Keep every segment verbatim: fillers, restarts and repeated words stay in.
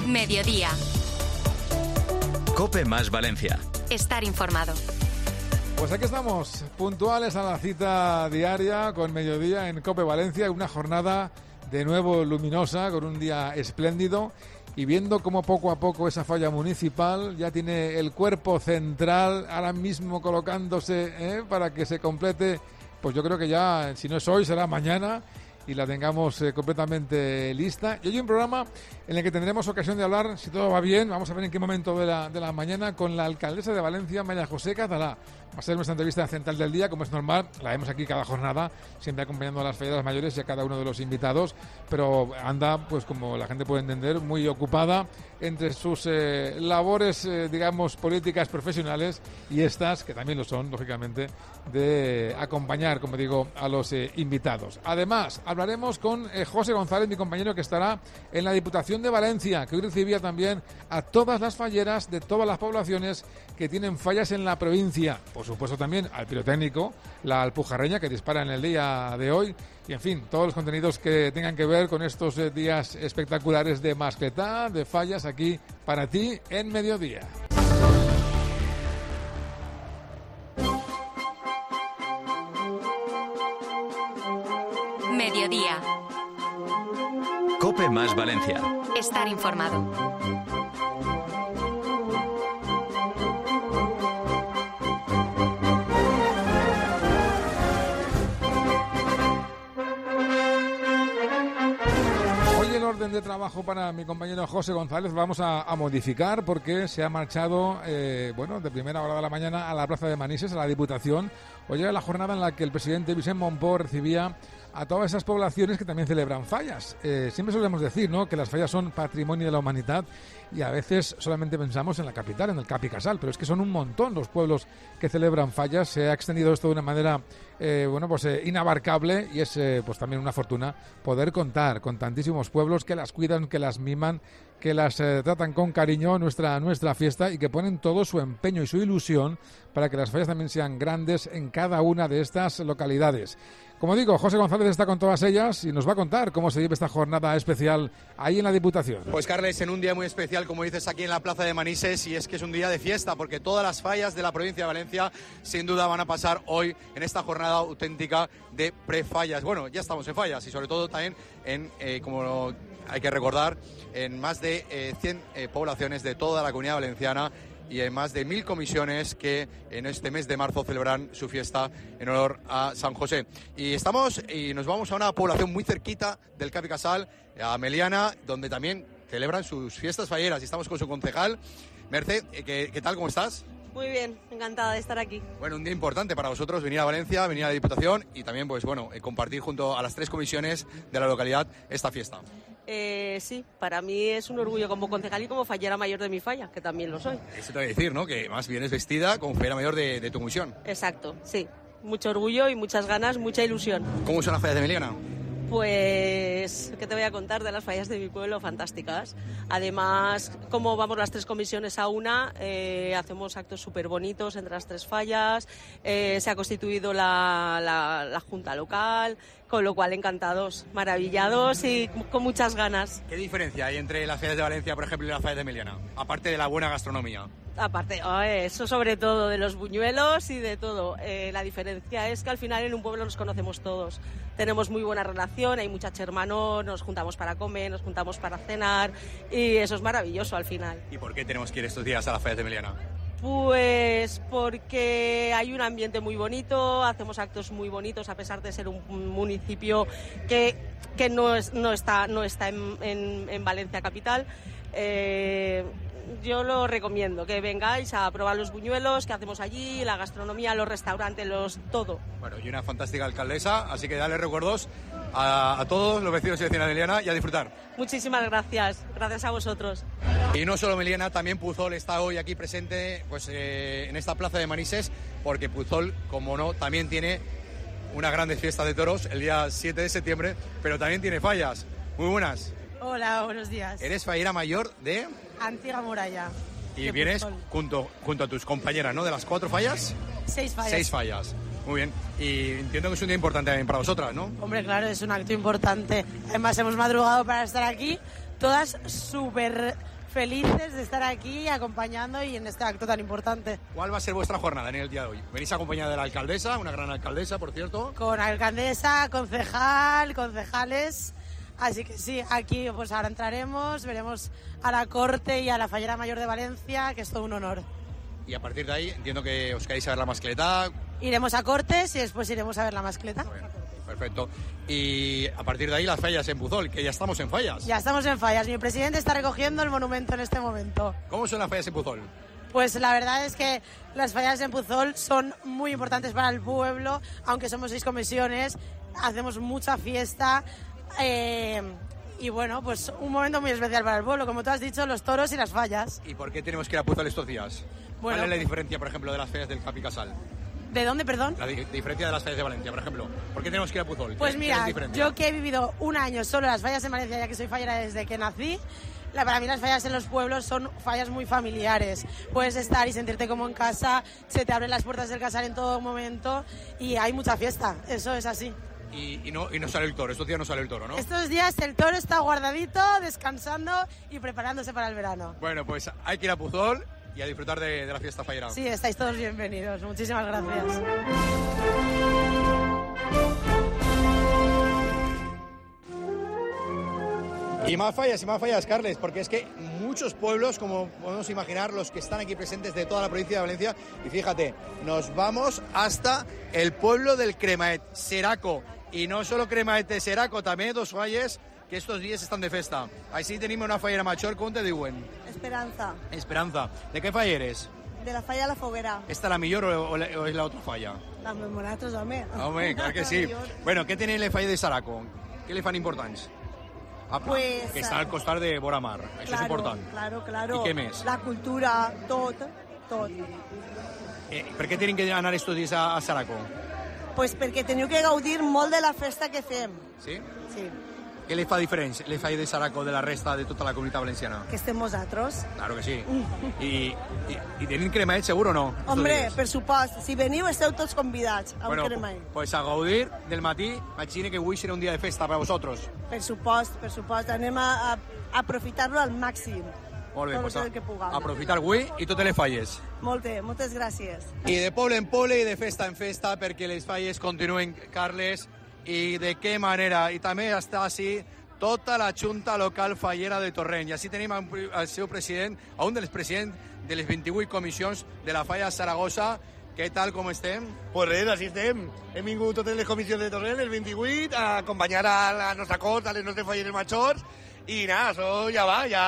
Mediodía. COPE más Valencia. Estar informado. Pues aquí estamos, puntuales a la cita diaria con Mediodía en COPE Valencia, una jornada de nuevo luminosa, con un día espléndido, y viendo cómo poco a poco esa falla municipal ya tiene el cuerpo central ahora mismo colocándose ¿eh? para que se complete, pues yo creo que ya, si no es hoy, será mañana, y la tengamos eh, completamente lista. Y hoy un programa en el que tendremos ocasión de hablar, si todo va bien, vamos a ver en qué momento de la, de la mañana, con la alcaldesa de Valencia, María José Catalá. Va a ser nuestra entrevista central del día, como es normal, la vemos aquí cada jornada, siempre acompañando a las falladas mayores y a cada uno de los invitados, pero anda, pues como la gente puede entender, muy ocupada entre sus eh, labores, eh, digamos, políticas, profesionales, y estas, que también lo son, lógicamente, de acompañar, como digo, a los eh, invitados. Además, hablaremos con eh, José González, mi compañero, que estará en la Diputación de Valencia, que hoy recibía también a todas las falleras de todas las poblaciones que tienen fallas en la provincia. Por supuesto también al pirotécnico, la alpujarreña, que dispara en el día de hoy. Y en fin, todos los contenidos que tengan que ver con estos eh, días espectaculares de mascletá, de fallas, aquí para ti en Mediodía. Mediodía. COPE más Valencia. Estar informado. De trabajo para mi compañero José González vamos a, a modificar, porque se ha marchado eh, bueno, de primera hora de la mañana a la plaza de Manises, a la Diputación. Hoy era la jornada en la que el presidente Vicent Montport recibía a todas esas poblaciones que también celebran fallas. Eh, siempre solemos decir, ¿no?, que las fallas son patrimonio de la humanidad, y a veces solamente pensamos en la capital, en el Capi Casal, pero es que son un montón los pueblos que celebran fallas. Se ha extendido esto de una manera eh, bueno, pues eh, inabarcable, y es eh, pues también una fortuna poder contar con tantísimos pueblos que las cuidan, que las miman, que las eh, tratan con cariño, nuestra nuestra fiesta, y que ponen todo su empeño y su ilusión para que las fallas también sean grandes en cada una de estas localidades. Como digo, José González está con todas ellas y nos va a contar cómo se lleva esta jornada especial ahí en la Diputación. Pues Carles, en un día muy especial, como dices, aquí en la plaza de Manises, y es que es un día de fiesta, porque todas las fallas de la provincia de Valencia sin duda van a pasar hoy en esta jornada auténtica de prefallas. Bueno, ya estamos en fallas, y sobre todo también en, eh, como hay que recordar, en más de eh, cien eh, poblaciones de toda la Comunidad Valenciana, y en más de mil comisiones que en este mes de marzo celebran su fiesta en honor a San José. Y estamos y nos vamos a una población muy cerquita del Capi Casal, a Meliana, donde también celebran sus fiestas falleras. Y estamos con su concejal, Mercè. ¿Qué, qué tal? ¿Cómo estás? Muy bien, encantada de estar aquí. Bueno, un día importante para vosotros, venir a Valencia, venir a la Diputación y también, pues bueno, eh, compartir junto a las tres comisiones de la localidad esta fiesta. Eh, sí, para mí es un orgullo como concejal y como fallera mayor de mi falla, que también lo soy. Eso te voy a decir, ¿no?, que más vienes vestida como fallera mayor de, de tu comisión. Exacto, sí. Mucho orgullo y muchas ganas, mucha ilusión. ¿Cómo son las fallas de Meliana? Pues, ¿qué te voy a contar de las fallas de mi pueblo? Fantásticas. Además, como vamos las tres comisiones a una, eh, hacemos actos súper bonitos entre las tres fallas, eh, se ha constituido la, la, la junta local, con lo cual encantados, maravillados y con muchas ganas. ¿Qué diferencia hay entre las fallas de Valencia, por ejemplo, y las fallas de Meliana? Aparte de la buena gastronomía. Aparte, oh, eso sobre todo, de los buñuelos y de todo. Eh, la diferencia es que al final en un pueblo nos conocemos todos. Tenemos muy buena relación, hay mucha hermano, nos juntamos para comer, nos juntamos para cenar, y eso es maravilloso al final. ¿Y por qué tenemos que ir estos días a las fallas de Meliana? Pues porque hay un ambiente muy bonito, hacemos actos muy bonitos, a pesar de ser un municipio que, que no, es, no está, no está en, en, en Valencia capital. Eh, yo lo recomiendo, que vengáis a probar los buñuelos que hacemos allí, la gastronomía, los restaurantes, los todo. Bueno, y una fantástica alcaldesa, así que dale recuerdos a, a todos los vecinos y vecinas de Meliana y a disfrutar. Muchísimas gracias, gracias a vosotros. Y no solo Meliana, también Puzol está hoy aquí presente, pues eh, en esta plaza de Manises, porque Puzol, como no, también tiene una gran fiesta de toros el día siete de septiembre, pero también tiene fallas. Muy buenas. Hola, buenos días. Eres fallera mayor de Antigua Muralla. Y vienes junto, junto a tus compañeras, ¿no? De las cuatro fallas. Seis fallas. Seis fallas. Muy bien. Y entiendo que es un día importante también para vosotras, ¿no? Hombre, claro, es un acto importante. Además, hemos madrugado para estar aquí, todas súper felices de estar aquí acompañando y en este acto tan importante. ¿Cuál va a ser vuestra jornada en el día de hoy? Venís acompañada de la alcaldesa, una gran alcaldesa, por cierto. Con alcaldesa, concejal, concejales. Así que sí, aquí pues ahora entraremos, veremos a la Corte y a la Fallera Mayor de Valencia, que es todo un honor. Y a partir de ahí entiendo que os queréis a ver la mascleta. Iremos a Cortes y después iremos a ver la mascleta. Perfecto. Y a partir de ahí las fallas en Puzol, que ya estamos en fallas. Ya estamos en fallas. Mi presidente está recogiendo el monumento en este momento. ¿Cómo son las fallas en Puzol? Pues la verdad es que las fallas en Puzol son muy importantes para el pueblo, aunque somos seis comisiones, hacemos mucha fiesta. Eh, y bueno, pues un momento muy especial para el pueblo, como tú has dicho, los toros y las fallas. ¿Y por qué tenemos que ir a Puzol estos días? Bueno, ¿Cuál es la diferencia, por ejemplo, de las fallas del Capi Casal? ¿De dónde, perdón? La di- diferencia de las fallas de Valencia, por ejemplo. ¿Por qué tenemos que ir a Puzol? Pues ¿Qué- mira, qué es diferencia? yo que he vivido un año solo las fallas en Valencia, ya que soy fallera desde que nací, la, para mí las fallas en los pueblos son fallas muy familiares. Puedes estar y sentirte como en casa, se te abren las puertas del casal en todo momento y hay mucha fiesta, eso es así. Y, y, no, y no sale el toro, estos días no sale el toro, ¿no? Estos días el toro está guardadito, descansando y preparándose para el verano. Bueno, pues hay que ir a Puzol y a disfrutar de, de la fiesta fallera. Sí, estáis todos bienvenidos. Muchísimas gracias. Y más fallas y más fallas, Carles, porque es que muchos pueblos, como podemos imaginar, los que están aquí presentes de toda la provincia de Valencia, y fíjate, nos vamos hasta el pueblo del Cremaet, Seraco, y no solo Cremaet de Seraco, también dos falles que estos días están de festa. Així tenim una fallera major, com te diuen? Esperanza, Esperanza. ¿De qué falla eres? de la falla a la foguera. ¿Esta la millor o, o la- o es la otra falla? Las memoratos, home. Hombre, claro que sí. Bueno, què tiene el falla de Saraco? Què li fan importants? Apa, Pues, que està al costat de vora mar, això és important. Claro, claro. I què més? La cultura, tot, tot. Eh, per què tenen que anar estos dies a, a Saraco? Pues perquè teniu que gaudir molt de la festa que fem. Sí? Sí, Què li fa diferència el falla de Saraco de la resta de tota la comunitat valenciana? que estem vosaltres. Claro que sí. I, i, i tenim cremaet segur o no? estos Hombre, dies? per supost, si veniu esteu tots convidats a Bueno, un cremall. pues a gaudir del matí, imagine que avui serà un dia de festa per a vosaltres. Per supost, per supost, anem a, a aprofitar-lo al màxim. Molt bé, Tot pues el a, que puguem. aprofitar avui i totes les falles. Molt bé, moltes gràcies. I de poble en poble i de festa en festa perquè les falles continuen, Carles, i de què manera. I també està així tota la Junta Local Fallera de Torrent. I així tenim al seu president, a un dels presidents de les vint-i-vuit comissions de la Falla Saragossa. Què tal, com estem? Pues res, així estem. Hem vingut totes les comissions de Torrent, el vint-i-vuit, a acompanyar a la nostra cort, a les nostres falleres majors, i nada, això ja va, ja,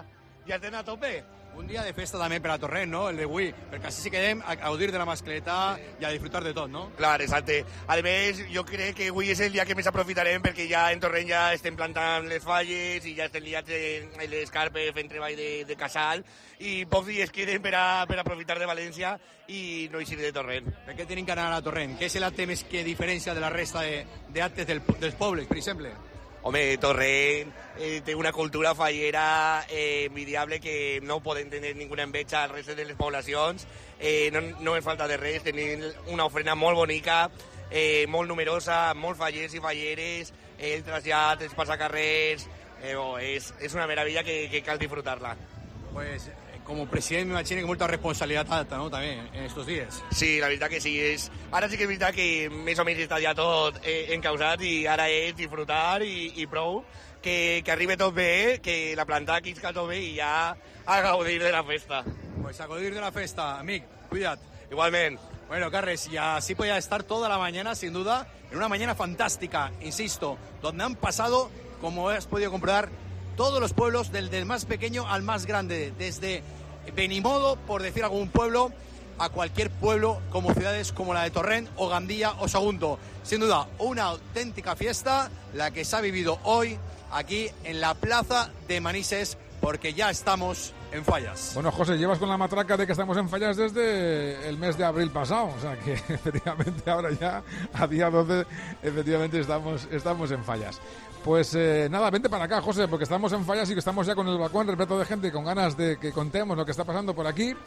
ja estem a tope. Un dia de festa també per a Torrent, no?, el d'avui, perquè així sí quedem a gaudir de la mascleta i a disfrutar de tot, no? Clar, exacte. A més, jo crec que avui és el dia que més aprofitarem perquè ja en Torrent ja estem plantant les falles i ja estem liats en, en les carpes fent treball de, de casal i pocs dies queden per, a, per aprofitar de València i no eixir de Torrent. Per què tenim que anar a Torrent? Què és l'acte més que diferència de la resta de- d'actes del, dels pobles, per exemple? Home, Torrent eh, té una cultura fallera eh, envidiable que no podem tenir ninguna enveja al resto de les poblacions. Eh, no, no ens falta de res, tenim una ofrena molt bonica, eh, molt numerosa, molt fallers i falleres, eh, el trasllat, els passacarrers... Eh, oh, és, és una meravella que, que cal disfrutar-la. Pues, eh, como presidente me imagino que molta responsabilitat alta, no?, també, en estos dies. Sí, la veritat que sí. És... Ara sí que és veritat que més o menys està ja tot eh, encausat i ara és disfrutar i, i prou. Que, que arribi tot bé, que la planta quisca tot bé i ja a gaudir de la festa. Pues a gaudir de la festa, amic, cuida't. Igualment. Bueno, Carles, y así podía estar toda la mañana, sin duda, en una mañana fantástica, insisto, donde han pasado, como has podido comprobar, todos los pueblos, del, del más pequeño al más grande, desde Benimodo, por decir algún pueblo, a cualquier pueblo, como ciudades como la de Torrent o Gandía o Sagunto. Sin duda, una auténtica fiesta, la que se ha vivido hoy aquí en la plaza de Manises, porque ya estamos en fallas. Bueno, José, llevas con la matraca de que estamos en fallas desde el mes de abril pasado, o sea que efectivamente ahora ya, a día doce, efectivamente estamos, estamos en fallas. Pues eh, nada, vente para acá, José, porque estamos en fallas y que estamos ya con el balcón repleto de gente y con ganas de que contemos lo que está pasando por aquí.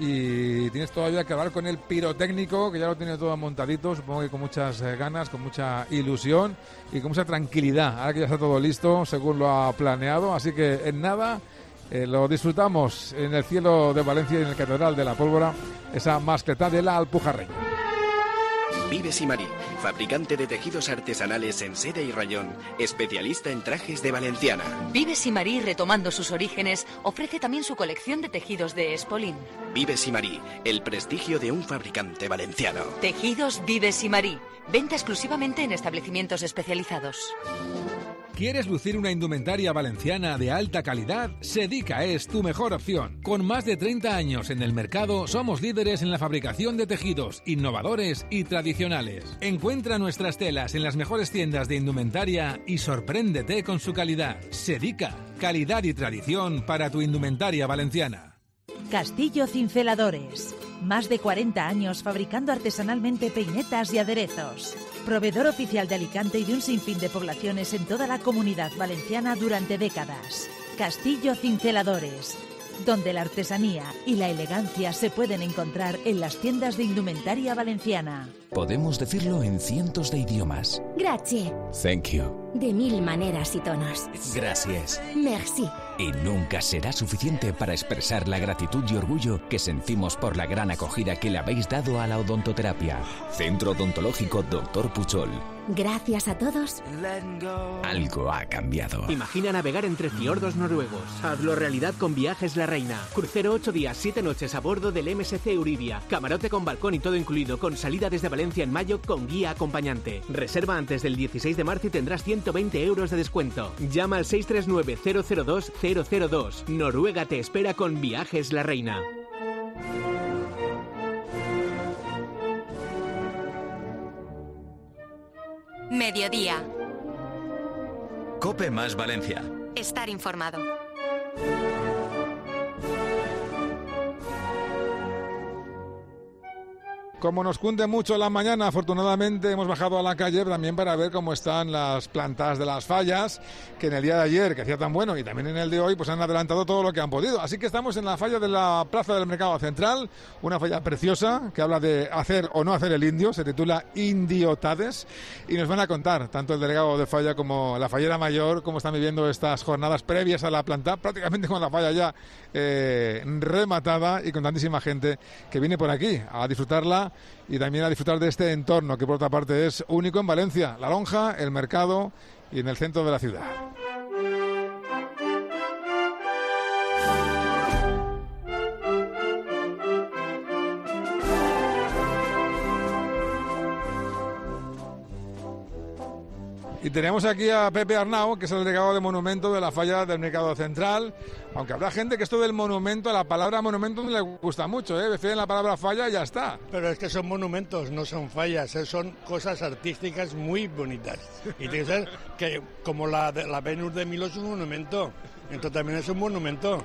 Y tienes todavía que hablar con el pirotécnico, que ya lo tiene todo montadito, supongo que con muchas eh, ganas, con mucha ilusión y con mucha tranquilidad. Ahora que ya está todo listo, según lo ha planeado. Así que en nada, Eh, lo disfrutamos en el cielo de Valencia y en el Catedral de la Pólvora, esa mascletá de la Alpujarreña. Vives y Marí, fabricante de tejidos artesanales en seda y rayón, especialista en trajes de valenciana. Vives y Marí, retomando sus orígenes, ofrece también su colección de tejidos de Espolín. Vives y Marí, el prestigio de un fabricante valenciano. Tejidos Vives y Marí, venta exclusivamente en establecimientos especializados. ¿Quieres lucir una indumentaria valenciana de alta calidad? Sedica es tu mejor opción. Con más de treinta años en el mercado, somos líderes en la fabricación de tejidos innovadores y tradicionales. Encuentra nuestras telas en las mejores tiendas de indumentaria y sorpréndete con su calidad. Sedica, calidad y tradición para tu indumentaria valenciana. Castillo Cinceladores. Más de cuarenta años fabricando artesanalmente peinetas y aderezos. Proveedor oficial de Alicante y de un sinfín de poblaciones en toda la Comunidad Valenciana durante décadas. Castillo Cinceladores, donde la artesanía y la elegancia se pueden encontrar en las tiendas de indumentaria valenciana. Podemos decirlo en cientos de idiomas. Grazie. Thank you. De mil maneras y tonos. Gracias. Merci. Y nunca será suficiente para expresar la gratitud y orgullo que sentimos por la gran acogida que le habéis dado a la odontoterapia. Centro Odontológico doctor Puchol. Gracias a todos. Algo ha cambiado. Imagina navegar entre fiordos noruegos. Hazlo realidad con Viajes La Reina. Crucero ocho días, siete noches a bordo del M S C Euribia. Camarote con balcón y todo incluido, con salida desde Valencia en mayo con guía acompañante. Reserva antes del dieciséis de marzo y tendrás ciento veinte euros de descuento. Llama al seis tres nueve cero cero dos cero cero dos. Noruega te espera con Viajes La Reina. Mediodía. COPE más Valencia. Estar informado. Como nos cunde mucho la mañana, afortunadamente hemos bajado a la calle también para ver cómo están las plantas de las fallas, que en el día de ayer, que hacía tan bueno, y también en el de hoy, pues han adelantado todo lo que han podido. Así que estamos en la falla de la Plaza del Mercado Central, una falla preciosa que habla de hacer o no hacer el indio, se titula Indiotades, y nos van a contar, tanto el delegado de falla como la fallera mayor, cómo están viviendo estas jornadas previas a la planta, prácticamente con la falla ya eh, rematada y con tantísima gente que viene por aquí a disfrutarla y también a disfrutar de este entorno que por otra parte es único en Valencia, la lonja, el mercado y en el centro de la ciudad. Y tenemos aquí a Pepe Arnau, que es el delegado de monumento de la falla del Mercado Central, aunque habrá gente que esto del monumento, la palabra monumento no le gusta mucho, ¿eh? Prefieren la palabra falla y ya está. Pero es que son monumentos, no son fallas, ¿eh? Son cosas artísticas muy bonitas. Y tiene que ser que como la, de, la Venus de Milo es un monumento, entonces también es un monumento.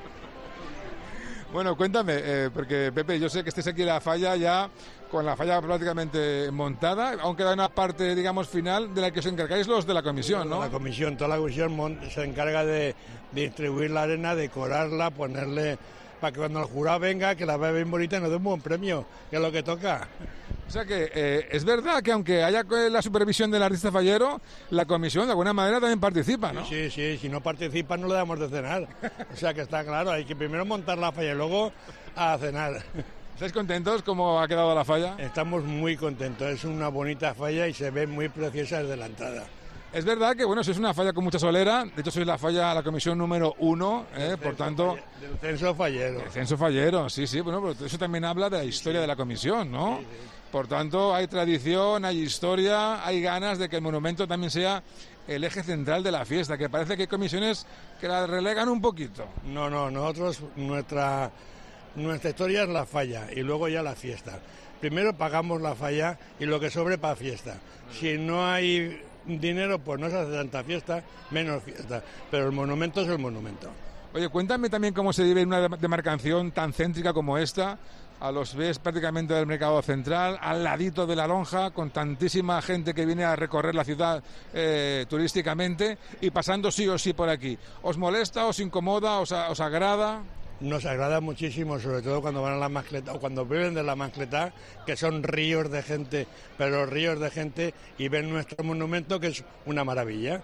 Bueno, cuéntame, eh, porque Pepe, yo sé que estés aquí en la falla ya con la falla prácticamente montada, aunque queda una parte, digamos, final de la que os encargáis los de la comisión, ¿no? La comisión, toda la comisión se encarga de, de distribuir la arena, decorarla, ponerle, para que cuando el jurado venga, que la vea bien bonita y nos dé un buen premio, que es lo que toca. O sea que eh, es verdad que aunque haya la supervisión del artista fallero, la comisión de alguna manera también participa, ¿no? Sí, sí, sí, si no participa no le damos de cenar. O sea que está claro, hay que primero montar la falla y luego a cenar. ¿Estáis contentos cómo ha quedado la falla? Estamos muy contentos, es una bonita falla y se ve muy preciosa desde la entrada. Es verdad que, bueno, sois una falla con mucha solera, de hecho sois la falla, la comisión número uno, eh, por tanto... Del censo fallero. Del censo fallero, sí, sí, bueno, pero eso también habla de la historia sí. de la comisión, ¿no? Sí, sí. Por tanto, hay tradición, hay historia, hay ganas de que el monumento también sea el eje central de la fiesta, que parece que hay comisiones que la relegan un poquito. No, no, nosotros, nuestra, nuestra historia es la falla y luego ya la fiesta. Primero pagamos la falla y lo que sobre para fiesta. Si no hay dinero, pues no se hace tanta fiesta, menos fiesta, pero el monumento es el monumento. Oye, cuéntame también cómo se vive una demarcación tan céntrica como esta, a los ves prácticamente del Mercado Central, al ladito de la lonja, con tantísima gente que viene a recorrer la ciudad eh, turísticamente y pasando sí o sí por aquí. ¿Os molesta, os incomoda, os, os agrada? Nos agrada muchísimo, sobre todo cuando van a la Mascletá o cuando viven de la Mascletá, que son ríos de gente, pero ríos de gente, y ven nuestro monumento, que es una maravilla.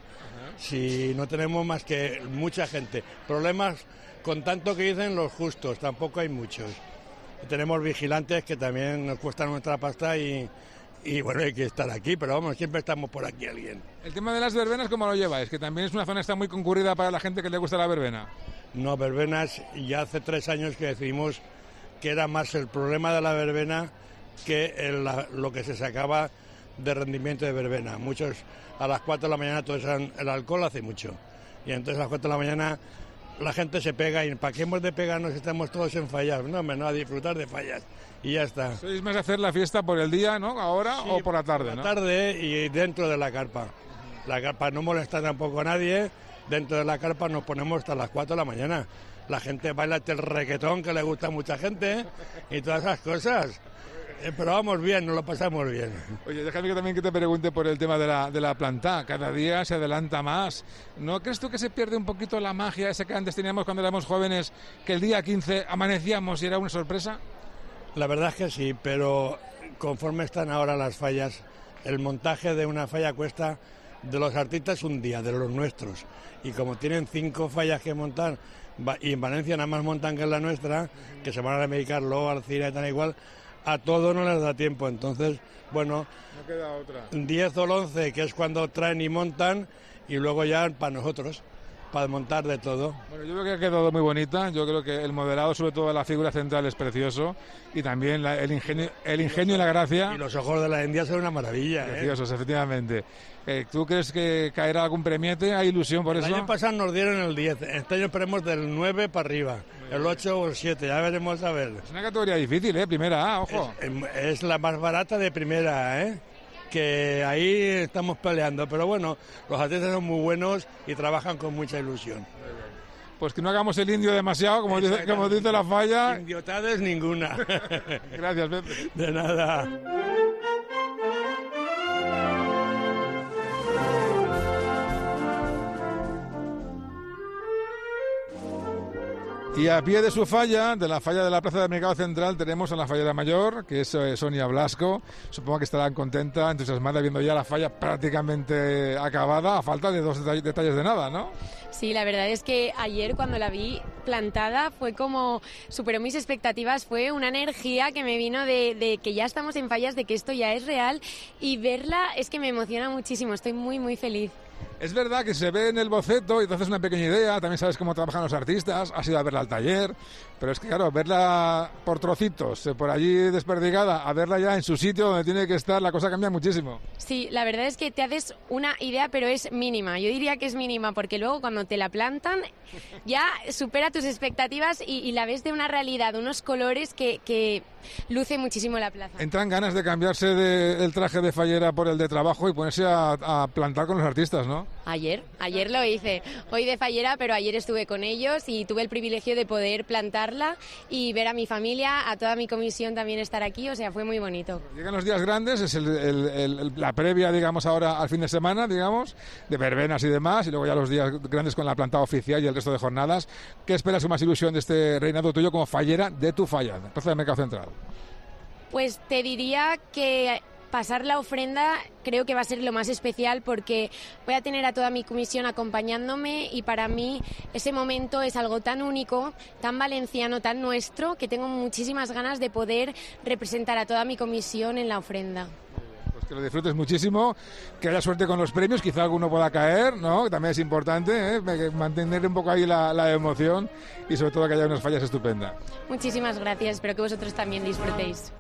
Si no tenemos más que mucha gente. Problemas con tanto que dicen los justos, tampoco hay muchos. Tenemos vigilantes que también nos cuestan nuestra pasta y, y bueno, hay que estar aquí, pero vamos, siempre estamos por aquí alguien. El tema de las verbenas, ¿cómo lo lleváis? Que también es una zona que está muy concurrida para la gente que le gusta la verbena. No, verbenas, ya hace tres años que decidimos que era más el problema de la verbena que el, la, lo que se sacaba de rendimiento de verbena. Muchos a las cuatro de la mañana todos eran, el alcohol hace mucho, y entonces a las cuatro de la mañana la gente se pega y ¿para qué hemos de pegarnos si estamos todos en fallas? No, no, a disfrutar de fallas y ya está. ¿Sois más hacer la fiesta por el día, ¿no? Ahora sí, o por la tarde, por la ¿no? tarde y dentro de la carpa. La carpa no molesta tampoco a nadie, dentro de la carpa nos ponemos hasta las cuatro de la mañana. La gente baila el reggaetón, que le gusta a mucha gente, y todas esas cosas. Eh, pero vamos bien, nos lo pasamos bien. Oye, déjame que también que te pregunte por el tema de la, de la planta. Cada día se adelanta más. ¿No crees tú que se pierde un poquito la magia esa que antes teníamos cuando éramos jóvenes, que el día quince amanecíamos y era una sorpresa? La verdad es que sí, pero conforme están ahora las fallas, el montaje de una falla cuesta de los artistas un día, de los nuestros. Y como tienen cinco fallas que montar, y en Valencia nada más montan que en la nuestra, que se van a dedicar luego al cine y tal igual, a todo no les da tiempo. Entonces, bueno, no queda otra. diez o once, que es cuando traen y montan, y luego ya para nosotros, para montar de todo. Bueno, yo creo que ha quedado muy bonita. Yo creo que el modelado, sobre todo la figura central, es precioso, y también la, el ingenio el ingenio y la gracia. Y los ojos de la India son una maravilla. Preciosos, ¿eh? Efectivamente. Eh, ¿Tú crees que caerá algún premiete? ¿Hay ilusión por el eso? El año pasado nos dieron el diez. Este año esperemos del nueve para arriba. El ocho o el siete, ya veremos a ver. Es una categoría difícil, ¿eh? Primera A, ojo. Es, es la más barata de primera, ¿eh? Que ahí estamos peleando, pero bueno, los atletas son muy buenos y trabajan con mucha ilusión. Pues que no hagamos el indio demasiado, como dice, como dice la falla. Indiotades ninguna. Gracias, Pepe. De nada. Y a pie de su falla, de la falla de la Plaza del Mercado Central, tenemos a la fallera mayor, que es eh, Sonia Blasco. Supongo que estarán contenta, entusiasmada, viendo ya la falla prácticamente acabada, a falta de dos detall- detalles de nada, ¿no? Sí, la verdad es que ayer cuando la vi plantada fue como, superó mis expectativas, fue una energía que me vino de, de que ya estamos en fallas, de que esto ya es real, y verla es que me emociona muchísimo, estoy muy muy feliz. Es verdad que se ve en el boceto y te haces una pequeña idea, también sabes cómo trabajan los artistas, has ido a verla al taller, pero es que claro, verla por trocitos, por allí desperdigada, a verla ya en su sitio donde tiene que estar, la cosa cambia muchísimo. Sí, la verdad es que te haces una idea, pero es mínima, yo diría que es mínima, porque luego cuando te la plantan ya supera tus expectativas y, y la ves de una realidad, unos colores que, que luce muchísimo la plaza. Entran ganas de cambiarse de, el traje de fallera por el de trabajo y ponerse a, a plantar con los artistas, ¿no? Ayer, ayer lo hice, hoy de fallera, pero ayer estuve con ellos y tuve el privilegio de poder plantarla y ver a mi familia, a toda mi comisión también estar aquí, o sea, fue muy bonito. Llegan los días grandes, es el, el, el, la previa, digamos, ahora al fin de semana, digamos, de verbenas y demás, y luego ya los días grandes con la plantada oficial y el resto de jornadas. ¿Qué esperas con más ilusión de este reinado tuyo como fallera de tu falla, Plaza del Mercado Central? Pues te diría que pasar la ofrenda creo que va a ser lo más especial porque voy a tener a toda mi comisión acompañándome y para mí ese momento es algo tan único, tan valenciano, tan nuestro, que tengo muchísimas ganas de poder representar a toda mi comisión en la ofrenda. Pues que lo disfrutes muchísimo, que haya suerte con los premios, quizá alguno pueda caer, ¿no? También es importante, ¿eh? Mantener un poco ahí la, la emoción y sobre todo que haya unas fallas estupendas. Muchísimas gracias, espero que vosotros también disfrutéis.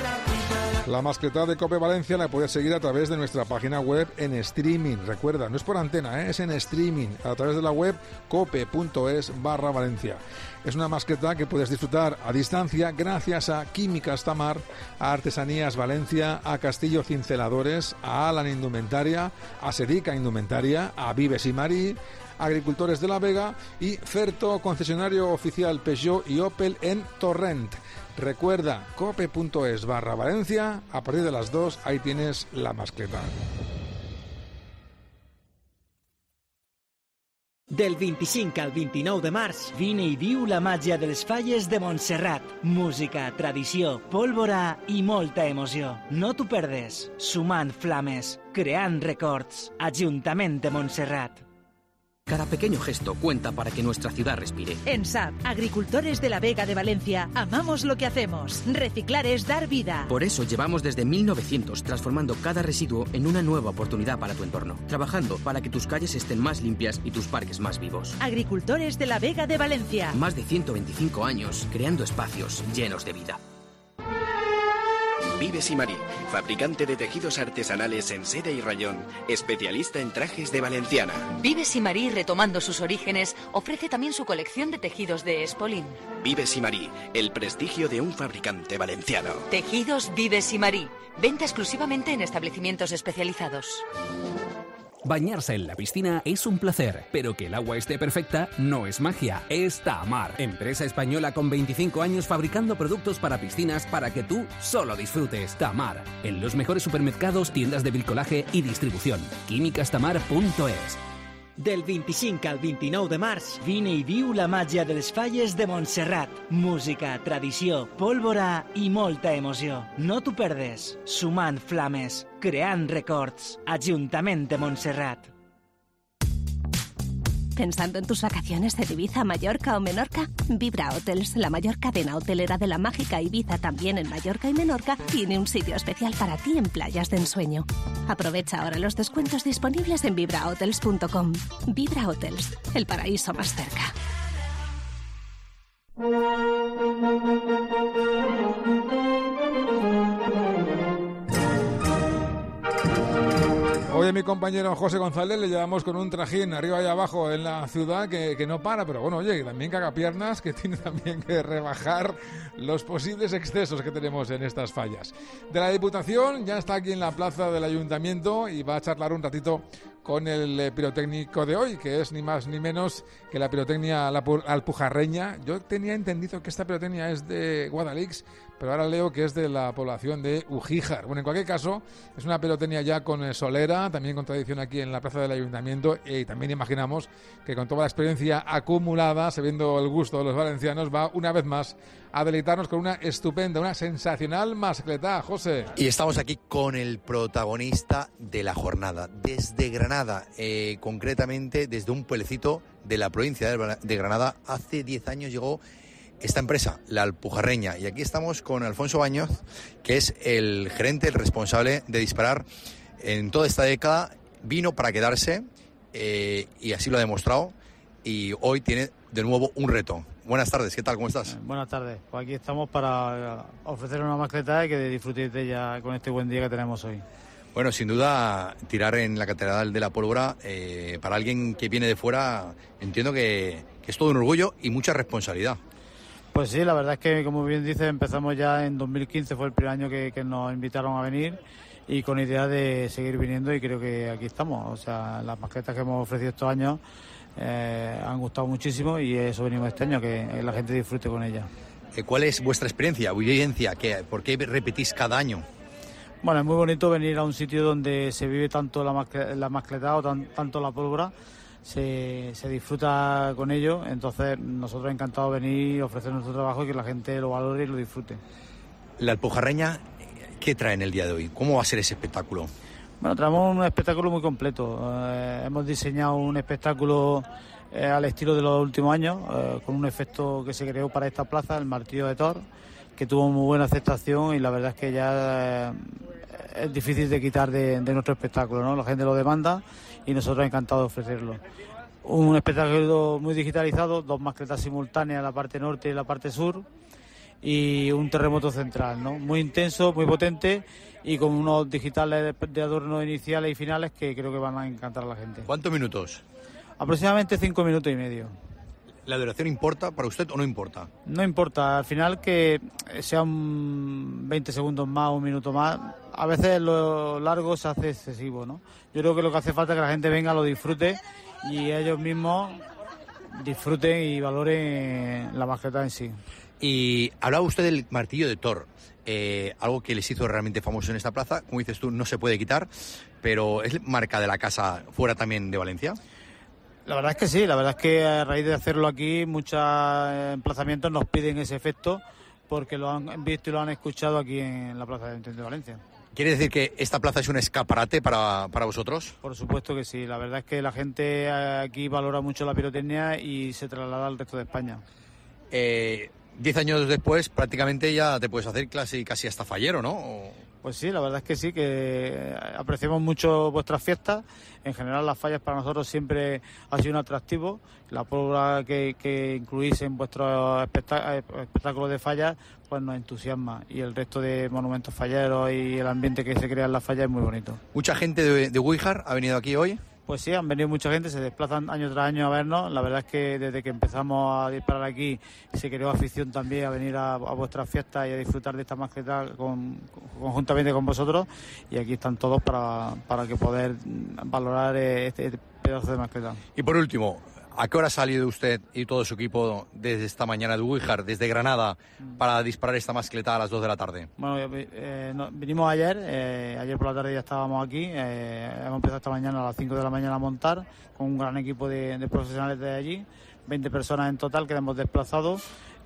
La mascleta de COPE Valencia la puedes seguir a través de nuestra página web en streaming. Recuerda, no es por antena, ¿eh? Es en streaming, a través de la web cope.es barra Valencia. Es una mascleta que puedes disfrutar a distancia gracias a Químicas Tamar, a Artesanías Valencia, a Castillo Cinceladores, a Alan Indumentaria, a Sedica Indumentaria, a Vives y Marí, Agricultores de la Vega y Ferto, concesionario oficial Peugeot y Opel en Torrent. Recuerda, cope.es barra Valencia, a partir de las dos, ahí tienes la mascleta. Del vint-i-cinc al vint-i-nou de març, vine i viu la màgia de les falles de Montserrat. Música, tradició, pólvora i molta emoció. No t'ho perdes. Sumant flames, creant records. Ajuntament de Montserrat. Cada pequeño gesto cuenta para que nuestra ciudad respire. En S A P, agricultores de la Vega de Valencia, amamos lo que hacemos. Reciclar es dar vida. Por eso llevamos desde mil novecientos transformando cada residuo en una nueva oportunidad para tu entorno. Trabajando para que tus calles estén más limpias y tus parques más vivos. Agricultores de la Vega de Valencia. Más de ciento veinticinco años creando espacios llenos de vida. Vives y Marí, fabricante de tejidos artesanales en seda y rayón, especialista en trajes de valenciana. Vives y Marí, retomando sus orígenes, ofrece también su colección de tejidos de Espolín. Vives y Marí, el prestigio de un fabricante valenciano. Tejidos Vives y Marí, venta exclusivamente en establecimientos especializados. Bañarse en la piscina es un placer, pero que el agua esté perfecta no es magia, es Tamar. Empresa española con veinticinco años fabricando productos para piscinas para que tú solo disfrutes. Tamar, en los mejores supermercados, tiendas de bricolaje y distribución. químicas tamar punto es. Del vint-i-cinc al vint-i-nou de març, vine i viu la màgia de les falles de Montserrat. Música, tradició, pólvora i molta emoció. No t'ho perdes. Sumant flames, creant records. Ajuntament de Montserrat. ¿Pensando en tus vacaciones de Ibiza, Mallorca o Menorca? Vibra Hotels, la mayor cadena hotelera de la mágica Ibiza, también en Mallorca y Menorca, tiene un sitio especial para ti en playas de ensueño. Aprovecha ahora los descuentos disponibles en vibra hotels punto com. Vibra Hotels, el paraíso más cerca. Hoy a mi compañero José González le llevamos con un trajín arriba y abajo en la ciudad que, que no para, pero bueno, oye, que también caga piernas, que tiene también que rebajar los posibles excesos que tenemos en estas fallas. De la Diputación ya está aquí en la plaza del Ayuntamiento y va a charlar un ratito con el pirotécnico de hoy, que es ni más ni menos que la pirotecnia alpujarreña. Yo tenía entendido que esta pirotecnia es de Guadalix, pero ahora leo que es de la población de Ugíjar. Bueno, en cualquier caso, es una pirotecnia ya con solera, también con tradición aquí en la plaza del Ayuntamiento, y también imaginamos que con toda la experiencia acumulada, sabiendo el gusto de los valencianos, va una vez más a deleitarnos con una estupenda, una sensacional mascletá, José. Y estamos aquí con el protagonista de la jornada, desde Granada, eh, concretamente desde un pueblecito de la provincia de Granada. Hace diez años llegó esta empresa, la Alpujarreña, y aquí estamos con Alfonso Bañoz, que es el gerente, el responsable de disparar en toda esta década. Vino para quedarse eh, y así lo ha demostrado, y hoy tiene de nuevo un reto. Buenas tardes, ¿qué tal? ¿Cómo estás? Eh, buenas tardes, pues aquí estamos para ofrecer una mascleta y que disfrutéis de ella con este buen día que tenemos hoy. Bueno, sin duda, tirar en la Catedral de la Pólvora, eh, para alguien que viene de fuera, entiendo que, que es todo un orgullo y mucha responsabilidad. Pues sí, la verdad es que, como bien dices, empezamos ya en dos mil quince, fue el primer año que, que nos invitaron a venir, y con idea de seguir viniendo, y creo que aquí estamos. O sea, las mascletas que hemos ofrecido estos años eh, han gustado muchísimo, y eso venimos este año, que la gente disfrute con ellas. ¿Cuál es vuestra experiencia, vivencia? ¿Por qué repetís cada año? Bueno, es muy bonito venir a un sitio donde se vive tanto la, mascle, la mascleta o tan, tanto la pólvora, se, se disfruta con ello. Entonces nosotros encantados de venir, ofrecer nuestro trabajo y que la gente lo valore y lo disfrute. La Alpujarreña, ¿qué trae en el día de hoy? ¿Cómo va a ser ese espectáculo? Bueno, traemos un espectáculo muy completo. Eh, hemos diseñado un espectáculo eh, al estilo de los últimos años, eh, con un efecto que se creó para esta plaza, el martillo de Thor, que tuvo muy buena aceptación, y la verdad es que ya eh, es difícil de quitar de, de nuestro espectáculo, ¿no? La gente lo demanda y nosotros encantados de ofrecerlo. Un espectáculo muy digitalizado, dos mascletas simultáneas, la parte norte y la parte sur, y un terremoto central, ¿no? Muy intenso, muy potente, y con unos digitales de adorno iniciales y finales que creo que van a encantar a la gente. ¿Cuántos minutos? Aproximadamente cinco minutos y medio. ¿La duración importa para usted o no importa? No importa, al final que sean veinte segundos más o un minuto más, a veces lo largo se hace excesivo, ¿no? Yo creo que lo que hace falta es que la gente venga, lo disfrute, y ellos mismos disfruten y valoren la mascleta en sí. Y hablaba usted del martillo de Thor, eh, algo que les hizo realmente famoso en esta plaza. Como dices tú, no se puede quitar, pero ¿es marca de la casa fuera también de Valencia? La verdad es que sí, la verdad es que a raíz de hacerlo aquí, muchos emplazamientos nos piden ese efecto, porque lo han visto y lo han escuchado aquí en la Plaza de Valencia. ¿Quiere decir que esta plaza es un escaparate para, para vosotros? Por supuesto que sí. La verdad es que la gente aquí valora mucho la pirotecnia y se traslada al resto de España. Eh, diez años después prácticamente ya te puedes hacer casi, casi hasta fallero, ¿no? O... Pues sí, la verdad es que sí, que apreciamos mucho vuestras fiestas. En general las fallas para nosotros siempre ha sido un atractivo. La pólvora que, que incluís en vuestros espectáculos de fallas pues nos entusiasma, y el resto de monumentos falleros y el ambiente que se crea en las fallas es muy bonito. ¿Mucha gente de, de Uijar ha venido aquí hoy? Pues sí, han venido mucha gente, se desplazan año tras año a vernos. La verdad es que desde que empezamos a disparar aquí se creó afición también a venir a, a vuestras fiestas y a disfrutar de esta mascleta con, conjuntamente con vosotros, y aquí están todos para, para que poder valorar este, este pedazo de mascleta. Y por último, ¿a qué hora ha salido usted y todo su equipo desde esta mañana de Uijar, desde Granada, para disparar esta mascleta a las dos de la tarde? Bueno, eh, no, vinimos ayer, eh, ayer por la tarde ya estábamos aquí, eh, hemos empezado esta mañana a las cinco de la mañana a montar con un gran equipo de, de profesionales de allí, veinte personas en total que hemos desplazado,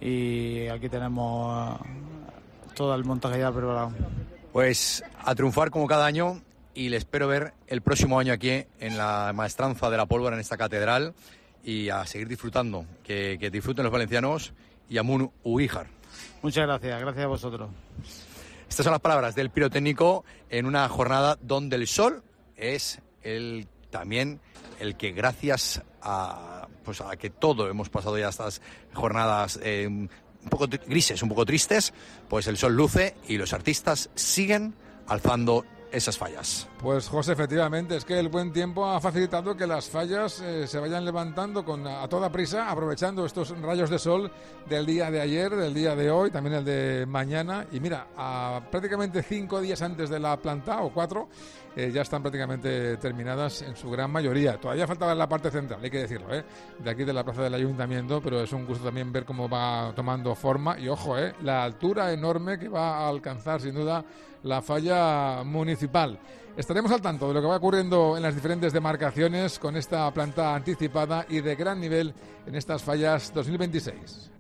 y aquí tenemos todo el montaje ya preparado. Pues a triunfar como cada año, y le espero ver el próximo año aquí en la maestranza de la pólvora en esta catedral, y a seguir disfrutando, que, que disfruten los valencianos y Amun Uijar. Muchas gracias, gracias a vosotros. Estas son las palabras del pirotécnico en una jornada donde el sol es el también el que, gracias a, pues a que todo hemos pasado ya estas jornadas eh, un poco grises, un poco tristes, pues el sol luce y los artistas siguen alzando esas fallas. Pues José, efectivamente, es que el buen tiempo ha facilitado que las fallas eh, se vayan levantando con a toda prisa, aprovechando estos rayos de sol del día de ayer, del día de hoy, también el de mañana. Y mira, a prácticamente cinco días antes de la planta, o cuatro, eh, ya están prácticamente terminadas en su gran mayoría. Todavía faltaba en la parte central, hay que decirlo, ¿eh? de aquí de la plaza del Ayuntamiento, pero es un gusto también ver cómo va tomando forma. Y ojo, ¿eh? la altura enorme que va a alcanzar, sin duda, la falla municipal. Estaremos al tanto de lo que va ocurriendo en las diferentes demarcaciones con esta planta anticipada y de gran nivel en estas fallas dos mil veintiséis.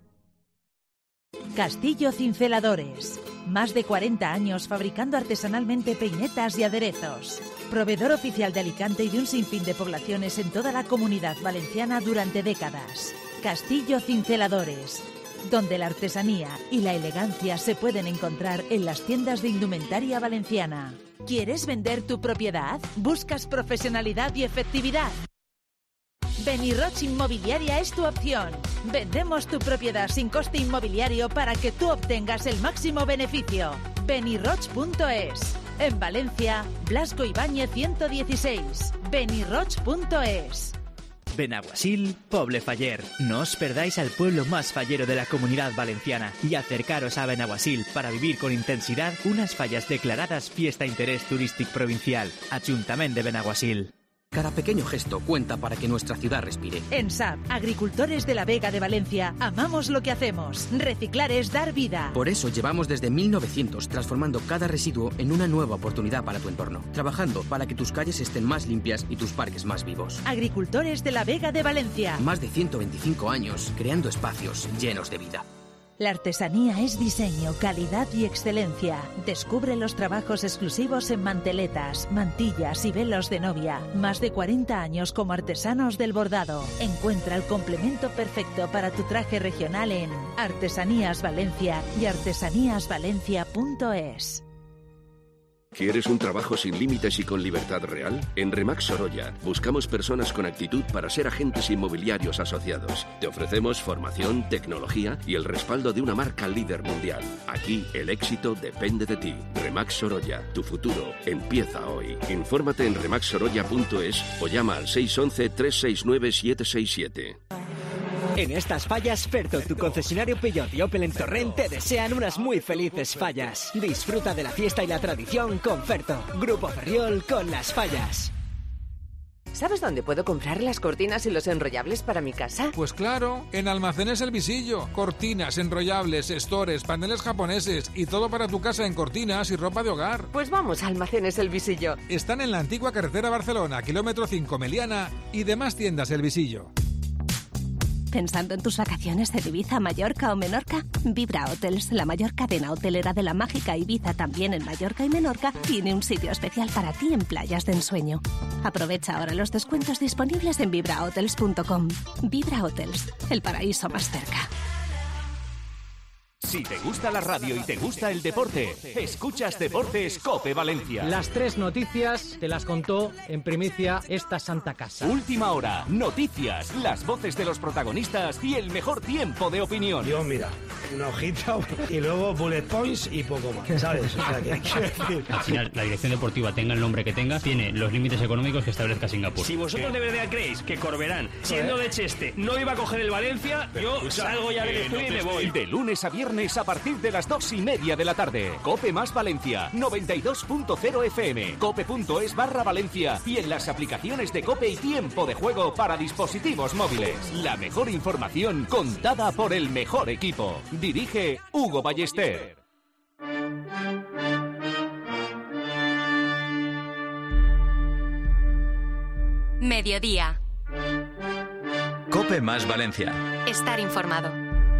Castillo Cinceladores. Más de cuarenta años fabricando artesanalmente peinetas y aderezos. Proveedor oficial de Alicante y de un sinfín de poblaciones en toda la Comunidad Valenciana durante décadas. Castillo Cinceladores, donde la artesanía y la elegancia se pueden encontrar en las tiendas de indumentaria valenciana. ¿Quieres vender tu propiedad? ¿Buscas profesionalidad y efectividad? Beniroch Inmobiliaria es tu opción. Vendemos tu propiedad sin coste inmobiliario para que tú obtengas el máximo beneficio. Beniroch punto es. En Valencia, Blasco Ibáñez ciento dieciséis. Beniroch punto es. Benaguasil, Poble Faller. No os perdáis al pueblo más fallero de la Comunidad Valenciana y acercaros a Benaguasil para vivir con intensidad unas fallas declaradas Fiesta Interés Turístic Provincial. Ayuntamiento de Benaguasil. Cada pequeño gesto cuenta para que nuestra ciudad respire. En S A P, Agricultores de la Vega de Valencia, amamos lo que hacemos. Reciclar es dar vida. Por eso llevamos desde mil novecientos transformando cada residuo en una nueva oportunidad para tu entorno. Trabajando para que tus calles estén más limpias y tus parques más vivos. Agricultores de la Vega de Valencia. Más de ciento veinticinco años creando espacios llenos de vida. La artesanía es diseño, calidad y excelencia. Descubre los trabajos exclusivos en manteletas, mantillas y velos de novia. Más de cuarenta años como artesanos del bordado. Encuentra el complemento perfecto para tu traje regional en Artesanías Valencia y artesanías valencia punto es. ¿Quieres un trabajo sin límites y con libertad real? En Remax Sorolla buscamos personas con actitud para ser agentes inmobiliarios asociados. Te ofrecemos formación, tecnología y el respaldo de una marca líder mundial. Aquí el éxito depende de ti. Remax Sorolla, tu futuro empieza hoy. Infórmate en remax sorolla punto es o llama al seis once, tres seis nueve, siete seis siete. En estas fallas, Ferto, tu concesionario Peugeot y Opel en Torrent te desean unas muy felices fallas. Disfruta de la fiesta y la tradición con Ferto. Grupo Ferriol con las fallas. ¿Sabes dónde puedo comprar las cortinas y los enrollables para mi casa? Pues claro, en Almacenes El Visillo. Cortinas, enrollables, estores, paneles japoneses y todo para tu casa en cortinas y ropa de hogar. Pues vamos a Almacenes El Visillo. Están en la antigua carretera Barcelona, kilómetro cinco Meliana y demás tiendas El Visillo. ¿Pensando en tus vacaciones de Ibiza, Mallorca o Menorca? Vibra Hotels, la mayor cadena hotelera de la mágica Ibiza, también en Mallorca y Menorca, tiene un sitio especial para ti en playas de ensueño. Aprovecha ahora los descuentos disponibles en vibra hotels punto com. Vibra Hotels, el paraíso más cerca. Si te gusta la radio y te gusta el deporte, escuchas Deportes COPE Valencia. Las tres noticias te las contó en primicia esta santa casa. Última hora, noticias, las voces de los protagonistas y el mejor tiempo de opinión. Yo, mira, una hojita y luego bullet points y poco más, ¿sabes? O sea, que quiero decir... Al final, la dirección deportiva, tenga el nombre que tenga, tiene los límites económicos que establezca Singapur. Si vosotros de verdad creéis que Corberán, siendo de Cheste, no iba a coger el Valencia, yo salgo ya del estudio y me voy. De lunes a viernes a partir de las dos y media de la tarde. COPE más Valencia, noventa y dos punto cero F M, cope.es barra Valencia y en las aplicaciones de COPE y Tiempo de Juego para dispositivos móviles. La mejor información contada por el mejor equipo. Dirige Hugo Ballester. Mediodía. COPE más Valencia. Estar informado.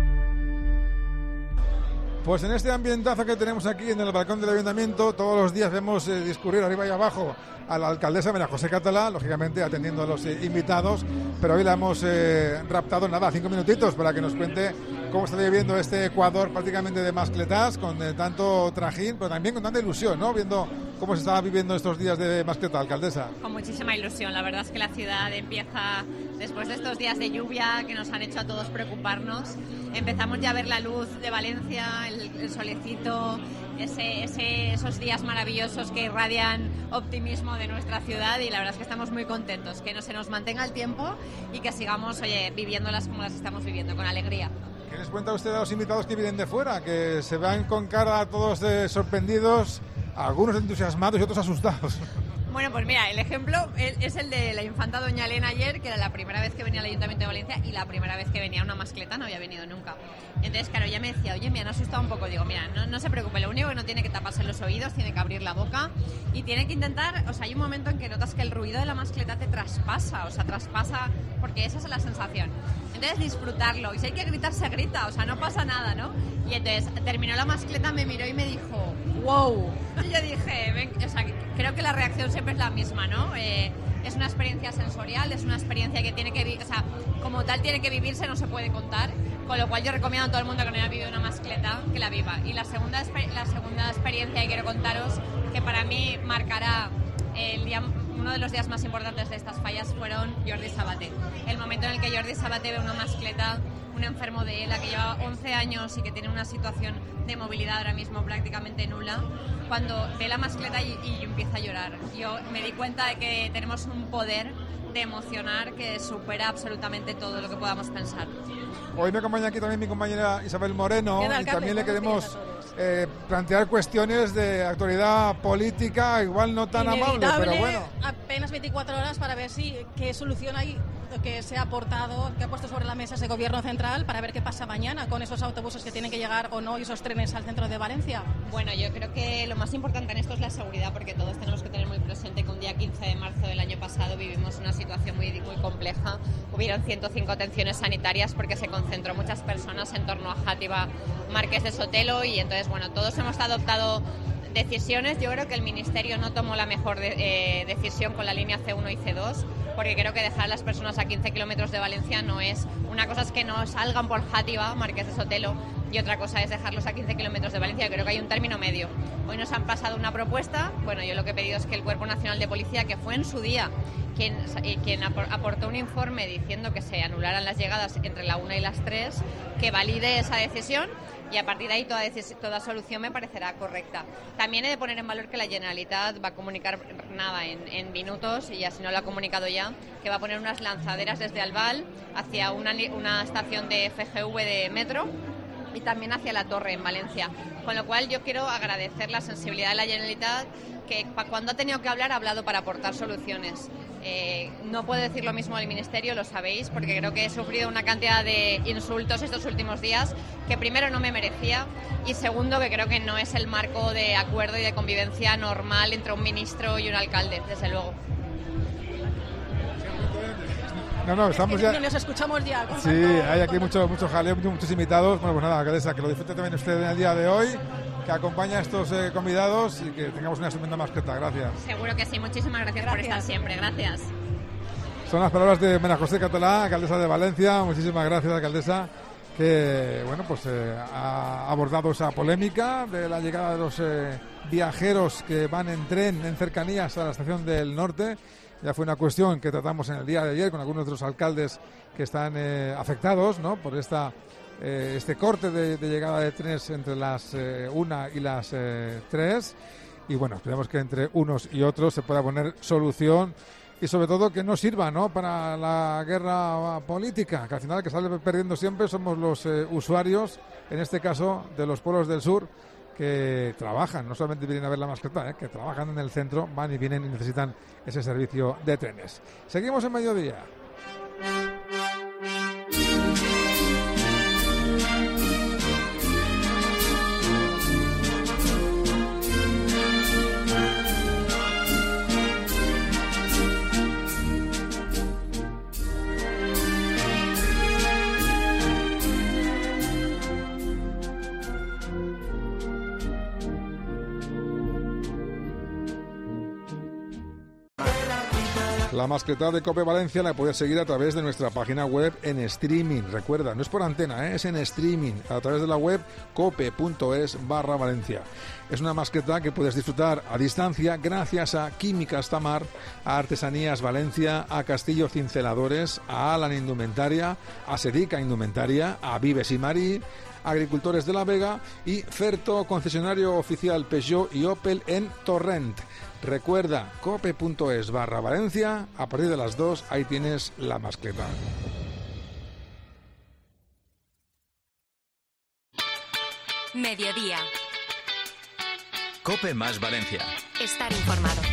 Pues en este ambientazo que tenemos aquí en el balcón del Ayuntamiento, todos los días vemos eh, discurrir arriba y abajo a la alcaldesa María José Catalá, lógicamente atendiendo a los eh, invitados, pero hoy la hemos eh, raptado, nada, cinco minutitos para que nos cuente cómo está viviendo este Ecuador prácticamente de mascletás, con eh, tanto trajín, pero también con tanta ilusión, ¿no? Viendo cómo se estaba viviendo estos días de mascletá, alcaldesa. Con muchísima ilusión, la verdad es que la ciudad empieza, después de estos días de lluvia que nos han hecho a todos preocuparnos, empezamos ya a ver la luz de Valencia, el, el solecito, ese, ese, esos días maravillosos que irradian optimismo de nuestra ciudad, y la verdad es que estamos muy contentos, que no se nos mantenga el tiempo y que sigamos, oye, viviéndolas como las estamos viviendo, con alegría. ¿Qué les cuenta usted a los invitados que vienen de fuera? Que se van con cara todos eh, sorprendidos, algunos entusiasmados y otros asustados. Bueno, pues mira, el ejemplo es el de la infanta Doña Elena ayer, que era la primera vez que venía al Ayuntamiento de Valencia y la primera vez que venía una mascleta, no había venido nunca. Entonces, claro, ella me decía, oye, me han asustado un poco. Digo, mira, no, no se preocupe, lo único que no tiene que taparse los oídos, tiene que abrir la boca y tiene que intentar, o sea, hay un momento en que notas que el ruido de la mascleta te traspasa, o sea, traspasa, porque esa es la sensación. Entonces, disfrutarlo, y si hay que gritar, se grita, o sea, no pasa nada, ¿no? Y entonces, terminó la mascleta, me miró y me dijo, wow. Y yo dije, ven, o sea, creo que la reacción siempre es la misma, ¿no? Eh, es una experiencia sensorial, es una experiencia que tiene que vivir, o sea, como tal tiene que vivirse, no se puede contar, con lo cual yo recomiendo a todo el mundo que no haya vivido una mascleta que la viva. Y la segunda, la segunda experiencia que quiero contaros, que para mí marcará el día, uno de los días más importantes de estas fallas, fueron Jordi Sabaté. El momento en el que Jordi Sabaté ve una mascleta, un enfermo de ELA que lleva once años y que tiene una situación de movilidad ahora mismo prácticamente nula, cuando ve la mascleta y, y empieza a llorar. Yo me di cuenta de que tenemos un poder de emocionar que supera absolutamente todo lo que podamos pensar. Hoy me acompaña aquí también mi compañera Isabel Moreno y también le queremos eh, plantear cuestiones de actualidad política, igual no tan amable, pero bueno. Apenas veinticuatro horas para ver si qué solución hay que se ha aportado, que ha puesto sobre la mesa ese gobierno central para ver qué pasa mañana con esos autobuses que tienen que llegar o no y esos trenes al centro de Valencia. Bueno, yo creo que lo más importante en esto es la seguridad, porque todos tenemos que tener muy presente que un día quince de marzo del año pasado vivimos una situación muy, muy compleja. Hubieron ciento cinco atenciones sanitarias porque se concentró muchas personas en torno a Játiva, Marqués de Sotelo, y entonces, bueno, todos hemos adoptado decisiones. Yo creo que el Ministerio no tomó la mejor de, eh, decisión con la línea C uno y C dos, porque creo que dejar a las personas a quince kilómetros de Valencia no es... Una cosa es que no salgan por Játiva, Marqués de Sotelo, y otra cosa es dejarlos a quince kilómetros de Valencia. Creo que hay un término medio. Hoy nos han pasado una propuesta. Bueno, yo lo que he pedido es que el Cuerpo Nacional de Policía, que fue en su día quien, quien aportó un informe diciendo que se anularan las llegadas entre la una y las tres, que valide esa decisión, y a partir de ahí toda, toda solución me parecerá correcta. También he de poner en valor que la Generalitat va a comunicar nada en, en minutos, y así no lo ha comunicado ya, que va a poner unas lanzaderas desde Albal hacia una, una estación de F G V de metro y también hacia la Torre en Valencia. Con lo cual yo quiero agradecer la sensibilidad de la Generalitat, que cuando ha tenido que hablar ha hablado para aportar soluciones. Eh, no puedo decir lo mismo del Ministerio, lo sabéis, porque creo que he sufrido una cantidad de insultos estos últimos días que primero no me merecía, y segundo que creo que no es el marco de acuerdo y de convivencia normal entre un ministro y un alcalde, desde luego. No, no, estamos que ya... Nos escuchamos ya. Sí, hay aquí mucho, mucho jaleo, muchos invitados. Bueno, pues nada, alcaldesa, que lo disfrute también usted en el día de hoy, que acompañe a estos eh, convidados y que tengamos una estupenda mascleta. Gracias. Seguro que sí. Muchísimas gracias, gracias. por estar siempre. Gracias. Son las palabras de María José Catalá, alcaldesa de Valencia. Muchísimas gracias, alcaldesa, que bueno, pues eh, ha abordado esa polémica de la llegada de los eh, viajeros que van en tren en cercanías a la estación del Norte. Ya fue una cuestión que tratamos en el día de ayer con algunos de los alcaldes que están eh, afectados, ¿no?, por esta eh, este corte de, de llegada de trenes entre las eh, una y las eh, tres. Y bueno, esperemos que entre unos y otros se pueda poner solución y sobre todo que no sirva, ¿no?, para la guerra política, que al final que sale perdiendo siempre somos los eh, usuarios, en este caso de los pueblos del sur, que trabajan, no solamente vienen a ver la mascleta, ¿eh?, que trabajan en el centro, van y vienen y necesitan ese servicio de trenes. Seguimos en mediodía. La mascleta de COPE Valencia la puedes seguir a través de nuestra página web en streaming. Recuerda, no es por antena, ¿eh? Es en streaming, a través de la web cope.es barra Valencia. Es una mascleta que puedes disfrutar a distancia gracias a Químicas Tamar, a Artesanías Valencia, a Castillo Cinceladores, a Alan Indumentaria, a Sedica Indumentaria, a Vives y Marí, Agricultores de la Vega y Ferto, concesionario oficial Peugeot y Opel en Torrent. Recuerda, cope.es barra Valencia, a partir de las dos, ahí tienes la mascleta. Mediodía. Cope más Valencia. Estar informado.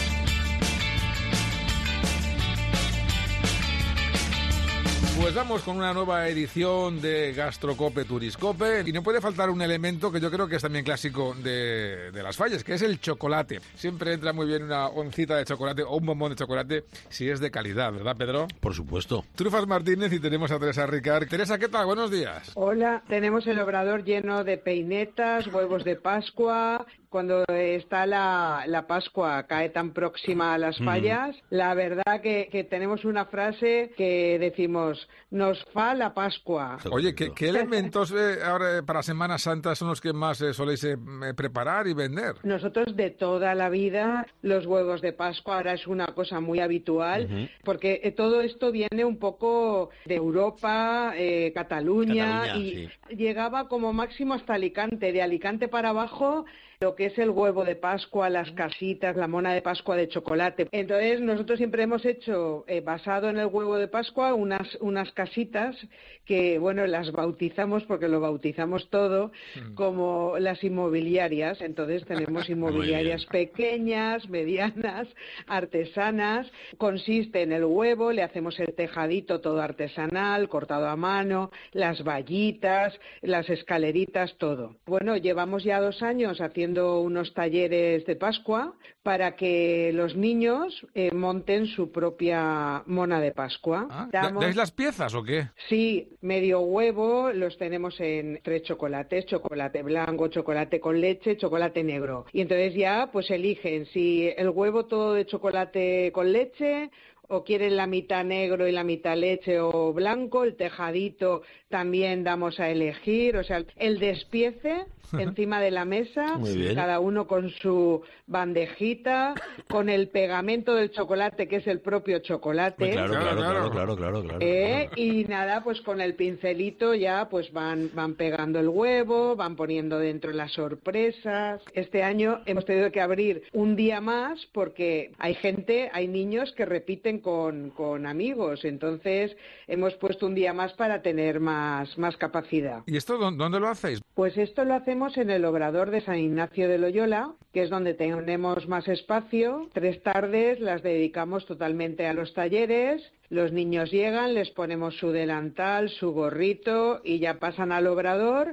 Pues vamos con una nueva edición de Gastrocope Turiscope y no puede faltar un elemento que yo creo que es también clásico de, de las Falles, que es el chocolate. Siempre entra muy bien una oncita de chocolate o un bombón de chocolate si es de calidad, ¿verdad, Pedro? Por supuesto. Trufas Martínez y tenemos a Teresa Ricard. Teresa, ¿qué tal? Buenos días. Hola, tenemos el obrador lleno de peinetas, huevos de Pascua. Cuando está la, la Pascua, cae tan próxima a las Fallas, mm. la verdad que, que tenemos una frase que decimos, nos fa la Pascua. Oye, ¿qué, qué elementos eh, ahora para Semana Santa son los que más eh, soléis eh, preparar y vender? Nosotros de toda la vida, los huevos de Pascua ahora es una cosa muy habitual, uh-huh. porque eh, todo esto viene un poco de Europa, eh, Cataluña, Cataluña, y sí. llegaba como máximo hasta Alicante, de Alicante para abajo, lo que es el huevo de Pascua, las casitas, la mona de Pascua de chocolate. Entonces nosotros siempre hemos hecho, eh, basado en el huevo de Pascua, unas, unas casitas que, bueno, las bautizamos, porque lo bautizamos todo, mm. como las inmobiliarias. Entonces tenemos inmobiliarias pequeñas, medianas, artesanas. Consiste en el huevo, le hacemos el tejadito todo artesanal, cortado a mano, las vallitas, las escaleritas, todo. Bueno, llevamos ya dos años haciendo unos talleres de Pascua para que los niños eh, monten su propia mona de Pascua. Ah, Damos... ¿Dais las piezas o qué? Sí, medio huevo, los tenemos en tres chocolates, chocolate blanco, chocolate con leche, chocolate negro. Y entonces ya pues eligen si el huevo todo de chocolate con leche o quieren la mitad negro y la mitad leche o blanco, el tejadito también damos a elegir, o sea, el despiece encima de la mesa, cada uno con su bandejita, con el pegamento del chocolate, que es el propio chocolate. Claro, claro, claro, claro, claro, claro. Eh, y nada, pues con el pincelito ya pues van, van pegando el huevo, van poniendo dentro las sorpresas. Este año hemos tenido que abrir un día más porque hay gente, hay niños que repiten con, con amigos, entonces hemos puesto un día más para tener más, más capacidad. ¿Y esto dónde lo hacéis? Pues esto lo hacemos en el Obrador de San Ignacio de Loyola, que es donde tenemos más espacio. Tres tardes las dedicamos totalmente a los talleres. Los niños llegan, les ponemos su delantal, su gorrito y ya pasan al Obrador.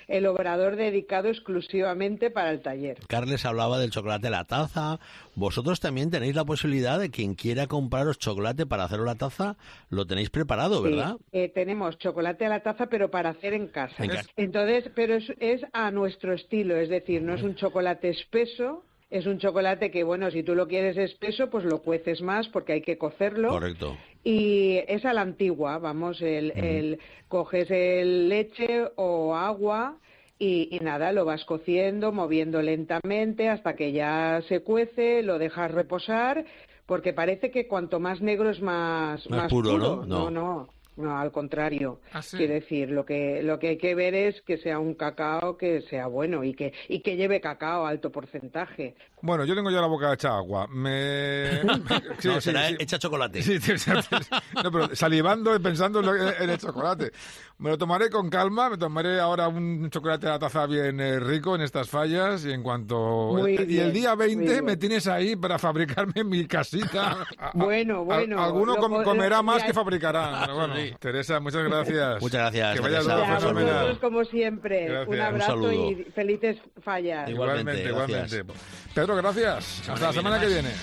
el obrador dedicado exclusivamente para el taller. Carles hablaba del chocolate a la taza. Vosotros también tenéis la posibilidad de quien quiera compraros chocolate para hacer la taza, lo tenéis preparado, ¿verdad? Sí, eh, tenemos chocolate a la taza, pero para hacer en casa. En casa. Entonces, pero es, es a nuestro estilo, es decir, no es un chocolate espeso. Es un chocolate que, bueno, si tú lo quieres espeso, pues lo cueces más porque hay que cocerlo. Correcto. Y es a la antigua, vamos, el, uh-huh. el coges el leche o agua y, y nada, lo vas cociendo, moviendo lentamente hasta que ya se cuece, lo dejas reposar, porque parece que cuanto más negro es más, más, más puro, puro. ¿no? No, no. No, al contrario. ¿Ah, sí? Quiero decir, lo que lo que hay que ver es que sea un cacao que sea bueno y que y que lleve cacao alto porcentaje. Bueno, yo tengo ya la boca hecha agua. Me... sí, no, sí, será sí. hecha chocolate. Sí, sí, sí, no, pero salivando y pensando en, lo, en el chocolate. Me lo tomaré con calma, me tomaré ahora un chocolate a la taza bien eh, rico en estas fallas y en cuanto... Muy y bien, el día veinte me tienes ahí para fabricarme mi casita. Bueno, bueno. A, alguno com, comerá más ya... que fabricará. Pero bueno, sí. Teresa, muchas gracias. Muchas gracias. Que vayas a vosotros, como siempre. Gracias. Un abrazo un y felices fallas. Igualmente, igualmente. igualmente. Pedro, gracias. Hasta, Hasta la semana que viene.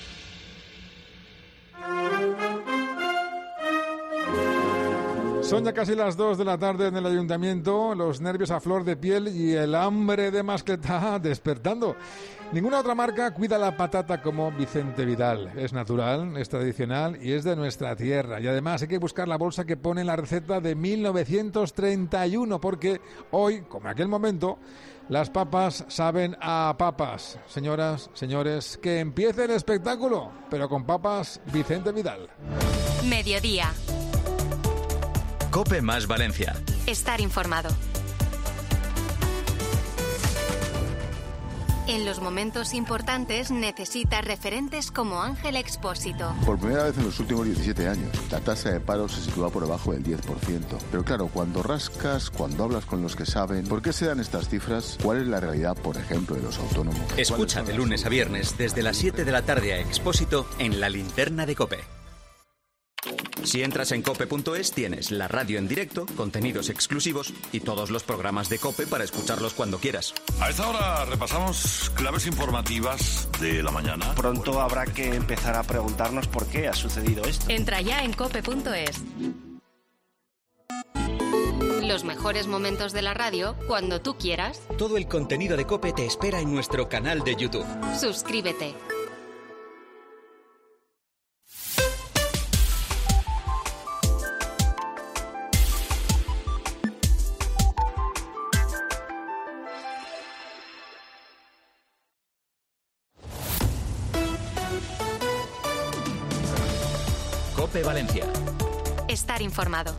Son ya casi las dos de la tarde en el ayuntamiento, los nervios a flor de piel y el hambre de mascleta despertando. Ninguna otra marca cuida la patata como Vicente Vidal. Es natural, es tradicional y es de nuestra tierra. Y además hay que buscar la bolsa que pone en la receta de mil novecientos treinta y uno, porque hoy, como en aquel momento, las papas saben a papas. Señoras, señores, que empiece el espectáculo, pero con papas Vicente Vidal. Mediodía. COPE más Valencia. Estar informado. En los momentos importantes necesitas referentes como Ángel Expósito. Por primera vez en los últimos diecisiete años, la tasa de paro se sitúa por debajo del diez por ciento. Pero claro, cuando rascas, cuando hablas con los que saben, ¿por qué se dan estas cifras? ¿Cuál es la realidad, por ejemplo, de los autónomos? Escucha de lunes a viernes desde las siete de la tarde a Expósito en La Linterna de COPE. Si entras en cope punto es tienes la radio en directo, contenidos exclusivos y todos los programas de COPE para escucharlos cuando quieras. A esta hora repasamos claves informativas de la mañana. Pronto habrá que empezar a preguntarnos por qué ha sucedido esto. Entra ya en cope punto es. Los mejores momentos de la radio cuando tú quieras. Todo el contenido de COPE te espera en nuestro canal de YouTube. Suscríbete. COPE Valencia. Estar informado.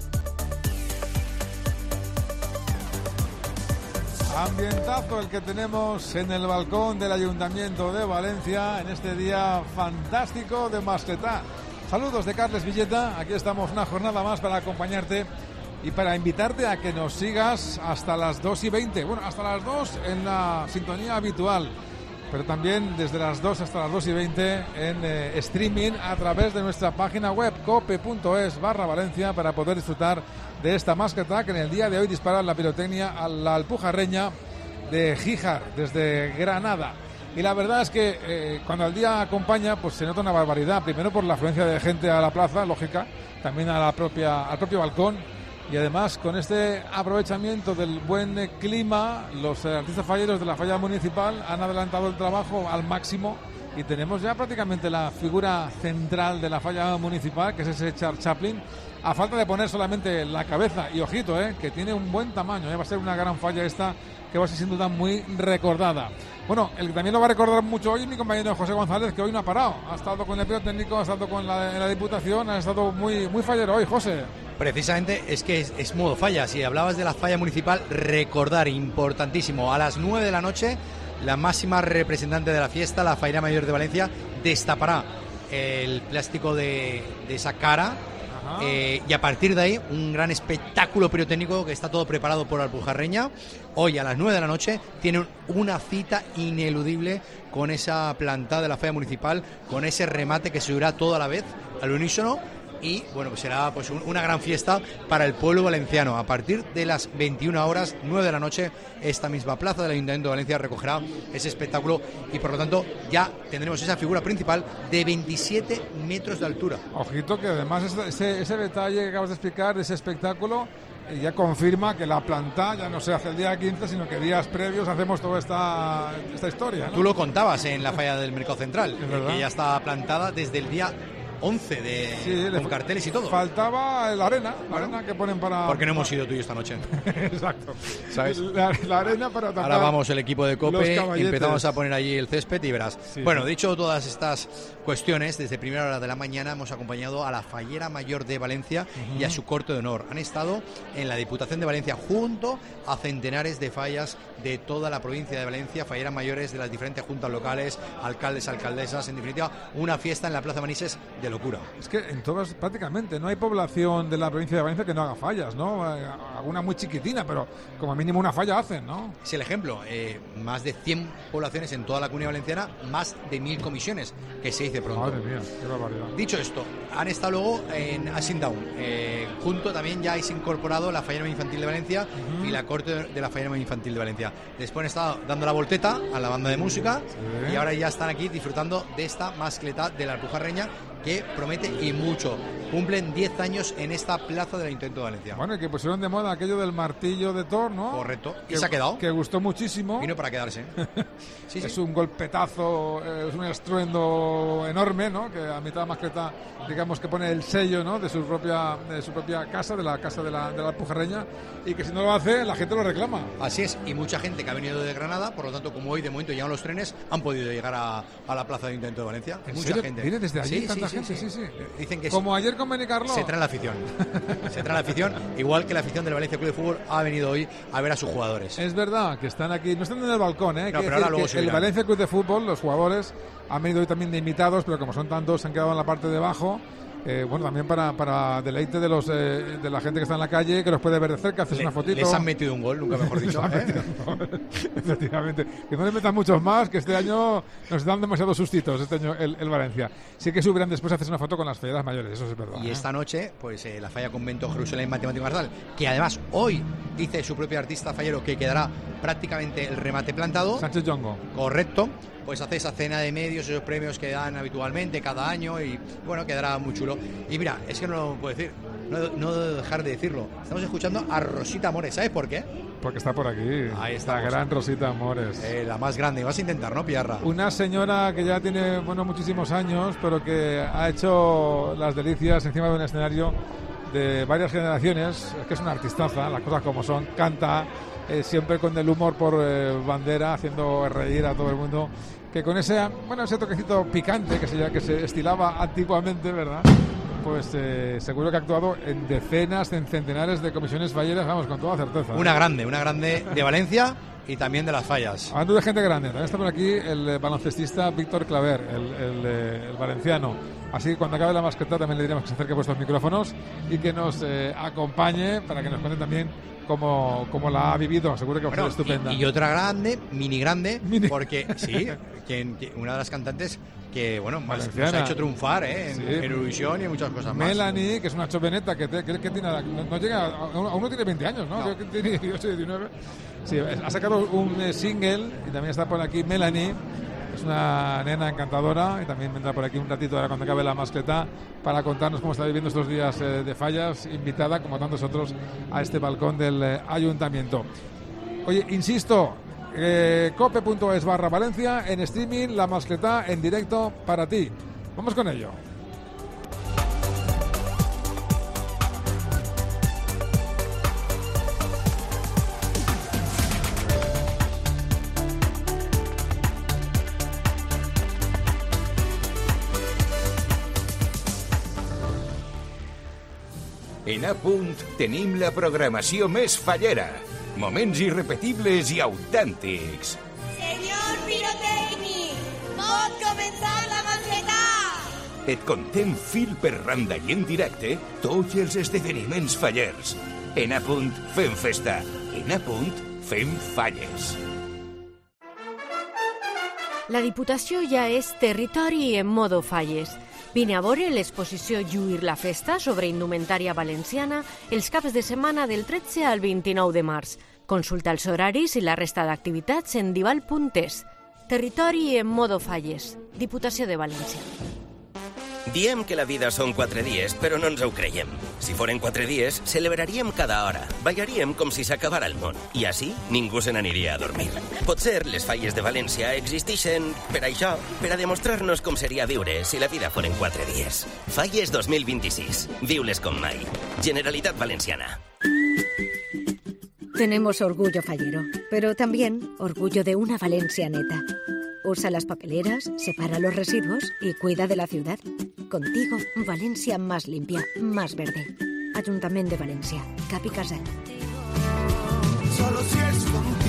Ambientazo el que tenemos en el balcón del Ayuntamiento de Valencia en este día fantástico de mascletá. Saludos de Carles Villeta, aquí estamos una jornada más para acompañarte y para invitarte a que nos sigas hasta las dos y veinte. Bueno, hasta las dos en la sintonía habitual, pero también desde las dos hasta las dos y veinte en eh, streaming a través de nuestra página web cope punto es barra Valencia para poder disfrutar de esta mascletá que en el día de hoy dispara la pirotecnia a la Alpujarreña de Gíjar desde Granada. Y la verdad es que eh, cuando el día acompaña, pues se nota una barbaridad, primero por la afluencia de gente a la plaza, lógica, también a la propia, al propio balcón. Y además, con este aprovechamiento del buen clima, los artistas falleros de la falla municipal han adelantado el trabajo al máximo y tenemos ya prácticamente la figura central de la falla municipal, que es ese Charles Chaplin, a falta de poner solamente la cabeza. Y ojito, eh, que tiene un buen tamaño, eh, va a ser una gran falla esta, que va a ser sin duda muy recordada. Bueno, el que también lo va a recordar mucho hoy es mi compañero José González, que hoy no ha parado. Ha estado con el pirotécnico, ha estado con la, en la Diputación, ha estado muy, muy fallero hoy, José. Precisamente es que es, es modo falla. Si hablabas de la falla municipal, recordar, importantísimo, a las nueve de la noche, la máxima representante de la fiesta, la Faira Mayor de Valencia, destapará el plástico de, de esa cara. Eh, y a partir de ahí, un gran espectáculo pirotécnico que está todo preparado por Alpujarreña. Hoy a las nueve de la noche tienen una cita ineludible con esa plantada de la falla municipal, con ese remate que se durará todo a la vez, al unísono, y bueno, pues será pues un, una gran fiesta para el pueblo valenciano. A partir de las veintiuna horas, nueve de la noche, esta misma plaza del Ayuntamiento de Valencia recogerá ese espectáculo y por lo tanto ya tendremos esa figura principal de veintisiete metros de altura. Ojito que además ese, ese detalle que acabas de explicar, ese espectáculo, ya confirma que la planta ya no se hace el día quince, sino que días previos hacemos toda esta, esta historia, ¿no? Tú lo contabas en la falla del Mercado Central, que ya está plantada desde el día once de sí, con carteles y todo. Faltaba la arena, la bueno, arena que ponen para... Porque no hemos ido tú y yo esta noche. Exacto. ¿Sabes? La, la arena para tapar. Ahora vamos el equipo de COPE, empezamos a poner allí el césped y verás. Sí, bueno, sí. Dicho todas estas cuestiones, desde primera hora de la mañana hemos acompañado a la Fallera Mayor de Valencia uh-huh. y a su corte de honor. Han estado en la Diputación de Valencia junto a centenares de fallas de toda la provincia de Valencia, falleras mayores de las diferentes juntas locales, alcaldes, alcaldesas, en definitiva, una fiesta en la Plaza Manises de locura. Es que en todas, prácticamente, no hay población de la provincia de Valencia que no haga fallas, ¿no? Alguna muy chiquitina, pero como mínimo una falla hacen, ¿no? Es el ejemplo, eh, más de cien poblaciones en toda la Comunidad Valenciana, más de mil comisiones, que se dice pronto. Madre mía, qué barbaridad. Dicho esto, han estado luego en Asing Down, eh, junto también ya se ha incorporado la Fallera Infantil de Valencia uh-huh. y la corte de la Fallera Infantil de Valencia. Después han estado dando la volteta a la banda de música sí. y ahora ya están aquí disfrutando de esta mascleta de la Alpujarreña, que promete y mucho. Cumplen diez años en esta plaza del Ayuntamiento de Valencia. Bueno, y que pusieron de moda aquello del martillo de Thor, ¿no? Correcto. Que, ¿Y se ha quedado? Que gustó muchísimo. Vino para quedarse. sí, es sí. un golpetazo, es un estruendo enorme, ¿no? Que a mitad de mascleta, digamos que pone el sello, ¿no? De su propia, de su propia casa, de la casa de la, de la Alpujarreña, y que si no lo hace, la gente lo reclama. Así es, y mucha gente que ha venido de Granada, por lo tanto, como hoy de momento llegan los trenes, han podido llegar a, a la plaza del Ayuntamiento de Valencia. ¿En mucha serio? gente. ¿Viene desde allí sí, tanta sí, gente? Sí, sí. sí, sí. Dicen que como sí. ayer con Beni Carlo. Se trae la afición. Se trae la afición, igual que la afición del Valencia Club de Fútbol ha venido hoy a ver a sus jugadores. Es verdad que están aquí, no están en el balcón, ¿eh? No, que pero ahora luego que el Valencia Club de Fútbol, los jugadores han venido hoy también de invitados, pero como son tantos, se han quedado en la parte de abajo. Eh, bueno, también para, para deleite de los eh, de la gente que está en la calle, que los puede ver de cerca, haces Le, una fotito. Les han metido un gol, nunca mejor dicho. ¿eh? Efectivamente. Que no le metan muchos más, que este año nos dan demasiados sustitos, este año el, el Valencia. Sí que subirán después a hacerse una foto con las falleras mayores, eso es verdad. Y ¿eh? esta noche, pues eh, la Falla Convento Jerusalén Matemático Marzal, que además hoy dice su propio artista fallero que quedará prácticamente el remate plantado. Sánchez Yongo. Correcto. Pues hace esa cena de medios, esos premios que dan habitualmente cada año y bueno, quedará muy chulo. Y mira, es que no lo puedo decir, no, no debo dejar de decirlo. Estamos escuchando a Rosita Amores, ¿sabes por qué? Porque está por aquí. Ahí está. La gran Rosita Amores. Eh, la más grande. Vas a intentar, ¿no, Piarra? Una señora que ya tiene, bueno, muchísimos años, pero que ha hecho las delicias encima de un escenario de varias generaciones. Es que es una artistaza, las cosas como son. Canta, eh, siempre con el humor por eh, bandera, haciendo reír a todo el mundo. Que con ese, bueno, ese toquecito picante que se, que se estilaba antiguamente, ¿verdad? Pues eh, seguro que ha actuado en decenas, en centenares de comisiones falleras, vamos, con toda certeza. Una grande, una grande de Valencia y también de las fallas. Hablando de gente grande, también está por aquí el eh, baloncestista Víctor Claver, el, el, eh, el valenciano. Así que cuando acabe la mascleta también le diremos que se acerque a vuestros micrófonos y que nos eh, acompañe para que nos cuente también cómo, cómo la ha vivido. Seguro que va a ser estupenda. Y, y otra grande, mini grande, mini. porque sí, que, que una de las cantantes que bueno más, nos ha hecho triunfar ¿eh? en, sí. en Eurovisión y en muchas cosas más. Melanie, que es una choveneta que, te, que, que tiene, no, no llega, aún no tiene veinte años, ¿no? no. Creo que tiene dieciocho, diecinueve. Sí, ha sacado un eh, single y también está por aquí Melanie. Es una nena encantadora y también vendrá por aquí un ratito ahora cuando acabe la mascleta para contarnos cómo está viviendo estos días eh, de fallas, invitada como tantos otros a este balcón del eh, ayuntamiento. Oye, insisto, eh, cope punto es barra Valencia, en streaming, la mascleta en directo para ti. Vamos con ello. En A Punt tenim la programació més fallera. Moments irrepetibles i autèntics. Senyor pirotècnic, pot començar la mascleta! Et contem fil per randa i en directe tots els esdeveniments fallers. En A Punt fem festa. En A Punt fem falles. La Diputació ja és territori en modo falles. Vine a veure l'exposició Lluir la Festa sobre indumentària valenciana els caps de setmana del tretze al vint-i-nou de març. Consulta els horaris i la resta d'activitats en dival punt es. Territori en modo falles. Diputació de València. Diem que la vida són quatre dies, però no ens ho creiem. Si foren quatre dies, celebraríem cada hora. Ballaríem com si s'acabara el món. I així, ningú se n'aniria a dormir. Potser les falles de València existeixen per això, per a demostrar-nos com seria viure si la vida foren quatre dies. Falles dos mil vint-i-sis. Viu-les com mai. Generalitat Valenciana. Tenemos orgullo fallero, pero también orgullo de una Valencia neta. Usa las papeleras, separa los residuos y cuida de la ciudad. Contigo, Valencia más limpia, más verde. Ayuntamiento de Valencia, Cap i Casal. Solo si es contigo.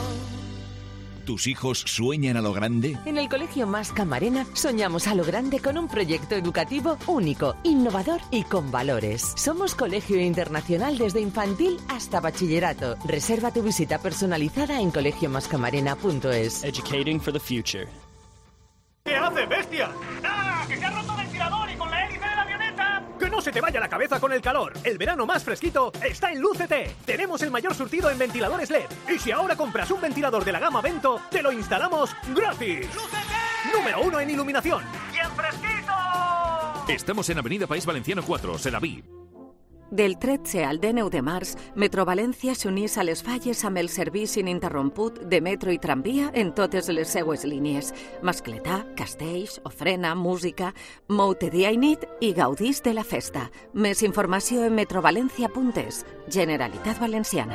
¿Tus hijos sueñan a lo grande? En el Colegio Mas Camarena soñamos a lo grande con un proyecto educativo único, innovador y con valores. Somos colegio internacional desde infantil hasta bachillerato. Reserva tu visita personalizada en colegio mas camarena punto es. Educating for the future. ¿Qué hace, bestia? ¡Ah! ¡Que se ha roto el ventilador y con la hélice de la avioneta! ¡Que no se te vaya la cabeza con el calor! El verano más fresquito está en Lucete. Tenemos el mayor surtido en ventiladores L E D. Y si ahora compras un ventilador de la gama Vento, te lo instalamos gratis. ¡Lucete! Número uno en iluminación. ¡Y en fresquito! Estamos en Avenida País Valenciano cuatro, Sedaví. Del tretze al dinou de març, Metro València s'unís a les falles amb el servici ininterromput de metro i tramvia en totes les seues línies. Mascletà, Castells, Ofrena, Música... Mou-te dia i nit i gaudís de la festa. Més informació en metrovalencia punt es. Generalitat Valenciana.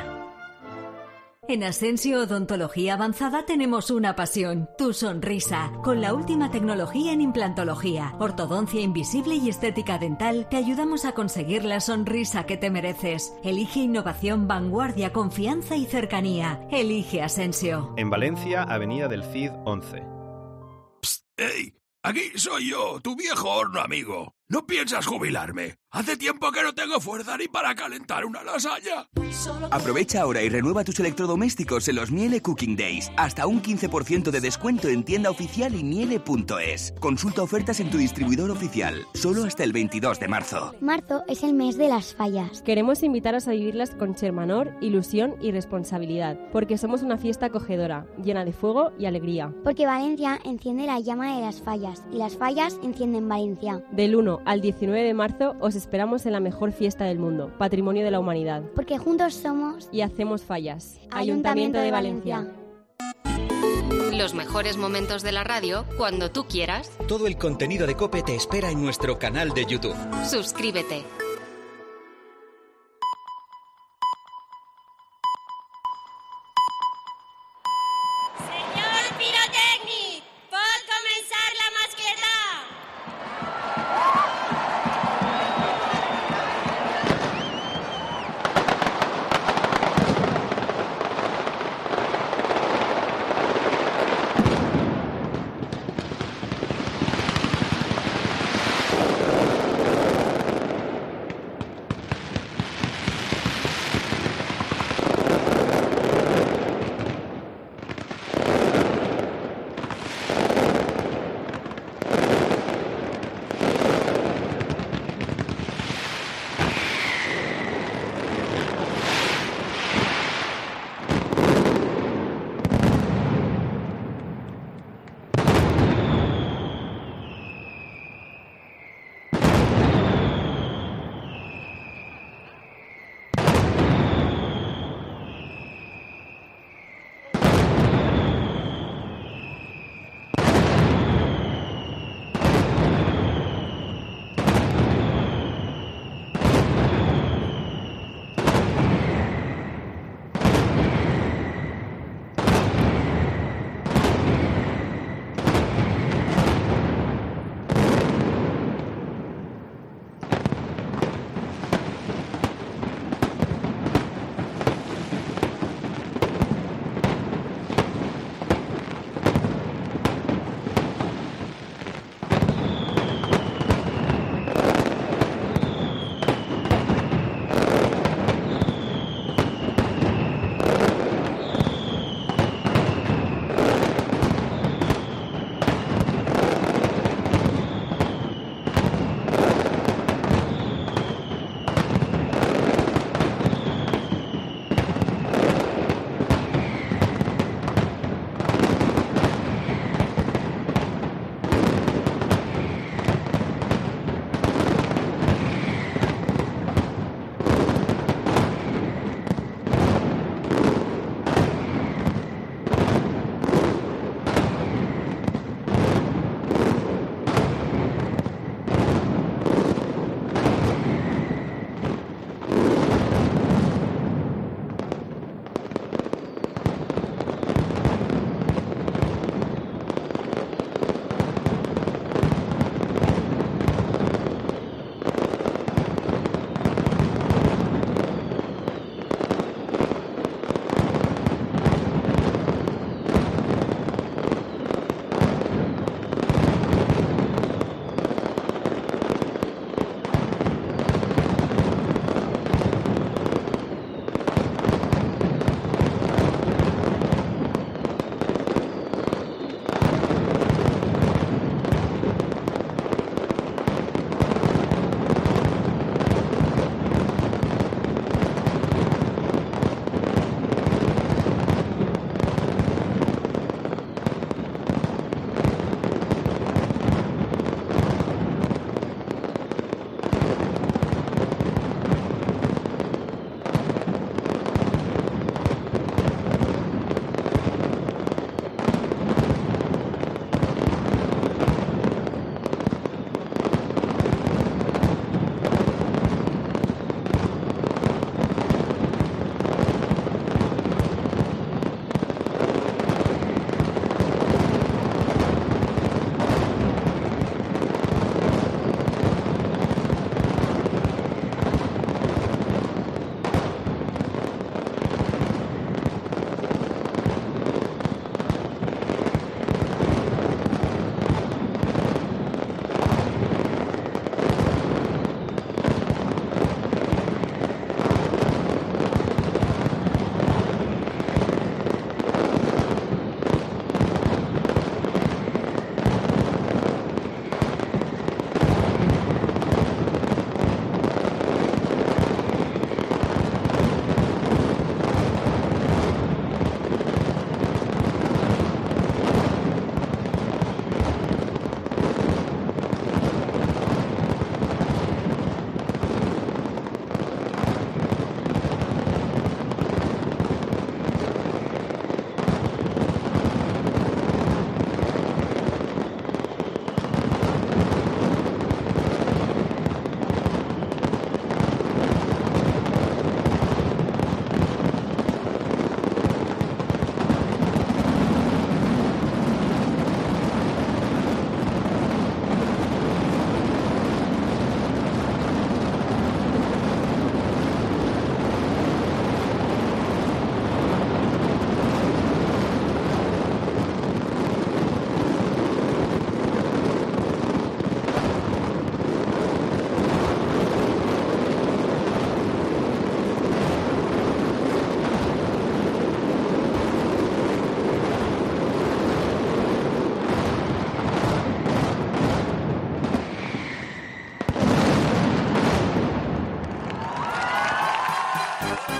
En Asensio Odontología Avanzada tenemos una pasión, tu sonrisa. Con la última tecnología en implantología, ortodoncia invisible y estética dental, te ayudamos a conseguir la sonrisa que te mereces. Elige innovación, vanguardia, confianza y cercanía. Elige Asensio. En Valencia, Avenida del Cid once. Psst, ¡Ey! Aquí soy yo, tu viejo horno amigo. ¿No piensas jubilarme? Hace tiempo que no tengo fuerza ni para calentar una lasaña. Aprovecha ahora y renueva tus electrodomésticos en los Miele Cooking Days. Hasta un quince por ciento de descuento en tienda oficial y miele punto es. Consulta ofertas en tu distribuidor oficial. Solo hasta el veintidós de marzo. Marzo es el mes de las fallas. Queremos invitaros a vivirlas con Chermanor, ilusión y responsabilidad. Porque somos una fiesta acogedora, llena de fuego y alegría. Porque Valencia enciende la llama de las fallas. Y las fallas encienden Valencia. Del uno al diecinueve de marzo os esperamos en la mejor fiesta del mundo, Patrimonio de la Humanidad. Porque juntos somos y hacemos fallas. Ayuntamiento, Ayuntamiento de Valencia. Los mejores momentos de la radio cuando tú quieras. Todo el contenido de COPE te espera en nuestro canal de YouTube. Suscríbete.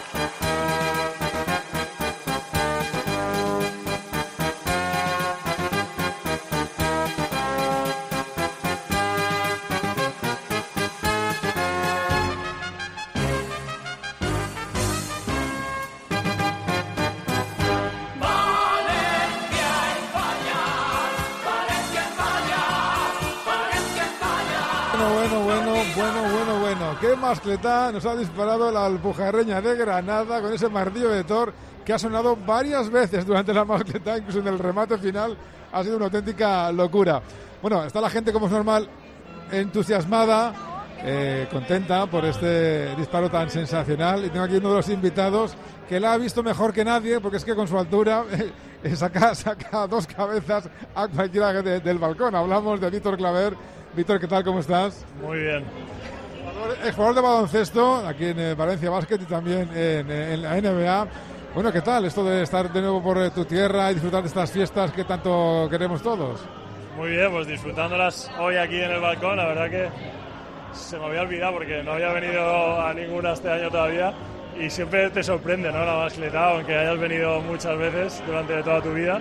Qué mascletá nos ha disparado la alpujarreña de Granada con ese martillo de Thor que ha sonado varias veces durante la mascletá, incluso en el remate final. Ha sido una auténtica locura. Bueno, está la gente, como es normal, entusiasmada, eh, contenta por este disparo tan sensacional. Y tengo aquí uno de los invitados que la ha visto mejor que nadie, porque es que con su altura eh, saca, saca dos cabezas a cualquiera de, del balcón. Hablamos de Víctor Claver. Víctor, ¿qué tal? ¿Cómo estás? Muy bien. Exjugador de baloncesto aquí en eh, Valencia Basket y también en, en la N B A. Bueno, ¿qué tal esto de estar de nuevo por eh, tu tierra y disfrutar de estas fiestas que tanto queremos todos? Muy bien, pues disfrutándolas hoy aquí en el balcón. La verdad que se me había olvidado porque no había venido a ninguna este año todavía y siempre te sorprende, ¿no? La mascletá, aunque hayas venido muchas veces durante toda tu vida.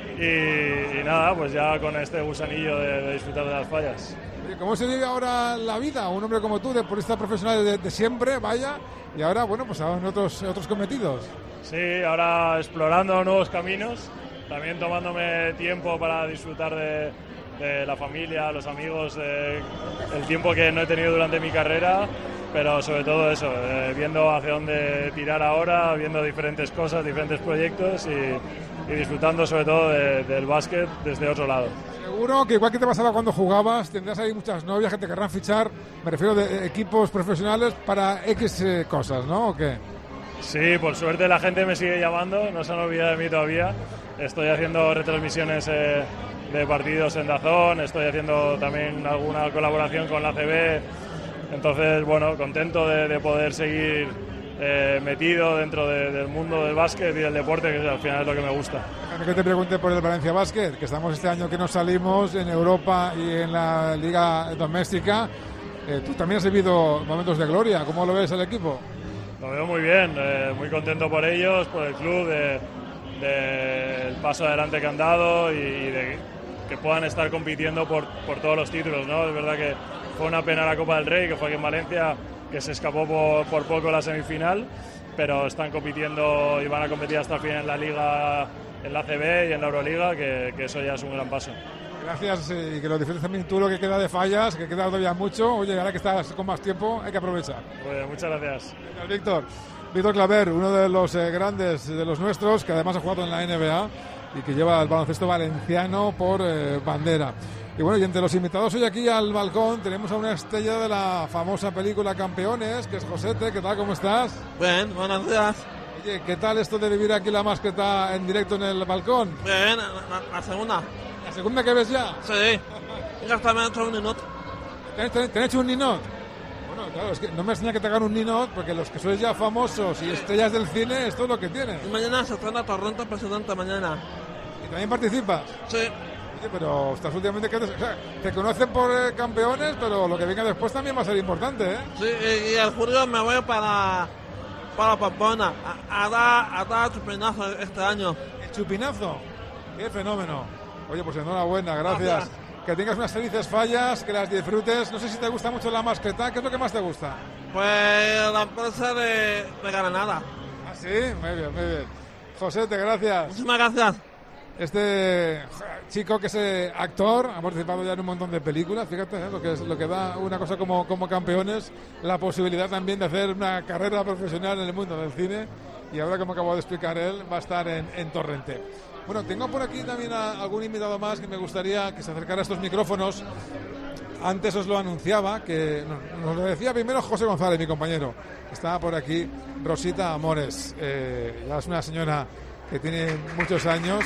Y, y nada, pues ya con este gusanillo de, de disfrutar de las fallas. ¿Cómo se vive ahora la vida? Un hombre como tú, deportista profesional de, de siempre, vaya, y ahora, bueno, pues en otros, otros cometidos. Sí, ahora explorando nuevos caminos, también tomándome tiempo para disfrutar de, de la familia, los amigos, de, el tiempo que no he tenido durante mi carrera, pero sobre todo eso, eh, viendo hacia dónde tirar ahora, viendo diferentes cosas, diferentes proyectos y, y disfrutando sobre todo de, del básquet desde otro lado. Seguro que igual que te pasaba cuando jugabas, tendrás ahí muchas novias que te querrán fichar, me refiero de equipos profesionales para X eh, cosas, ¿no? ¿O qué? Sí, por suerte la gente me sigue llamando, no se han olvidado de mí todavía. Estoy haciendo retransmisiones eh, de partidos en DAZN, estoy haciendo también alguna colaboración con la A C B. Entonces, bueno, contento de, de poder seguir eh, metido dentro de, del mundo del básquet y del deporte, que al final es lo que me gusta. Que te pregunte por el Valencia Basket, que estamos este año que nos salimos en Europa y en la liga doméstica. Eh, tú también has vivido momentos de gloria. ¿Cómo lo ves el equipo? Lo veo muy bien, eh, muy contento por ellos, por el club, del de, de el paso adelante que han dado y, y de que puedan estar compitiendo por, por todos los títulos, ¿no? Es verdad que fue una pena la Copa del Rey, que fue aquí en Valencia, que se escapó por, por poco la semifinal, pero están compitiendo y van a competir hasta el final en la Liga, en la A C B y en la Euroliga, que, que eso ya es un gran paso. Gracias eh, y que lo disfrutes también tú lo que queda de fallas, que queda todavía mucho. Oye, ahora que estás con más tiempo, hay que aprovechar. Pues muchas gracias. Gracias, Víctor. Víctor Claver, uno de los eh, grandes de los nuestros, que además ha jugado en la N B A y que lleva el baloncesto valenciano por eh, bandera. Y bueno, y entre los invitados hoy aquí al balcón tenemos a una estrella de la famosa película Campeones, que es Josete. ¿Qué tal? ¿Cómo estás? Bien, buenos días. Oye, ¿qué tal esto de vivir aquí la mascleta en directo en el balcón? Bien, la, la segunda. ¿La segunda que ves ya? Sí, ya está, me han hecho un ninot. ¿Te han hecho un ninot? Bueno, claro, es que no me extraña que te hagan un ninot, porque los que sois ya famosos y estrellas del cine, esto es lo que tienes. Y mañana se estrena Torrente Presidente, mañana. ¿Y también participas? Sí. Oye, pero estás últimamente... Que, o sea, te conocen por eh, Campeones, pero lo que venga después también va a ser importante, ¿eh? Sí, y, y el julio me voy para... para Pamplona, a, a dar a dar chupinazo este año. ¿El chupinazo? ¡Qué fenómeno! Oye, pues enhorabuena, gracias. gracias. Que tengas unas felices fallas, que las disfrutes. No sé si te gusta mucho la mascleta. ¿Qué es lo que más te gusta? Pues la empresa de, de Granada. ¿Ah, sí? Muy bien, muy bien. Josete, gracias. Muchísimas gracias. Este chico que es eh, actor, ha participado ya en un montón de películas, fíjate, ¿eh? lo que es lo que da una cosa como, como Campeones, la posibilidad también de hacer una carrera profesional en el mundo del cine, y ahora, como acabo de explicar él, va a estar en, en Torrente. Bueno, tengo por aquí también a algún invitado más que me gustaría que se acercara a estos micrófonos. Antes os lo anunciaba, que nos lo decía primero José González, mi compañero. Está por aquí Rosita Amores, eh, ya es una señora que tiene muchos años.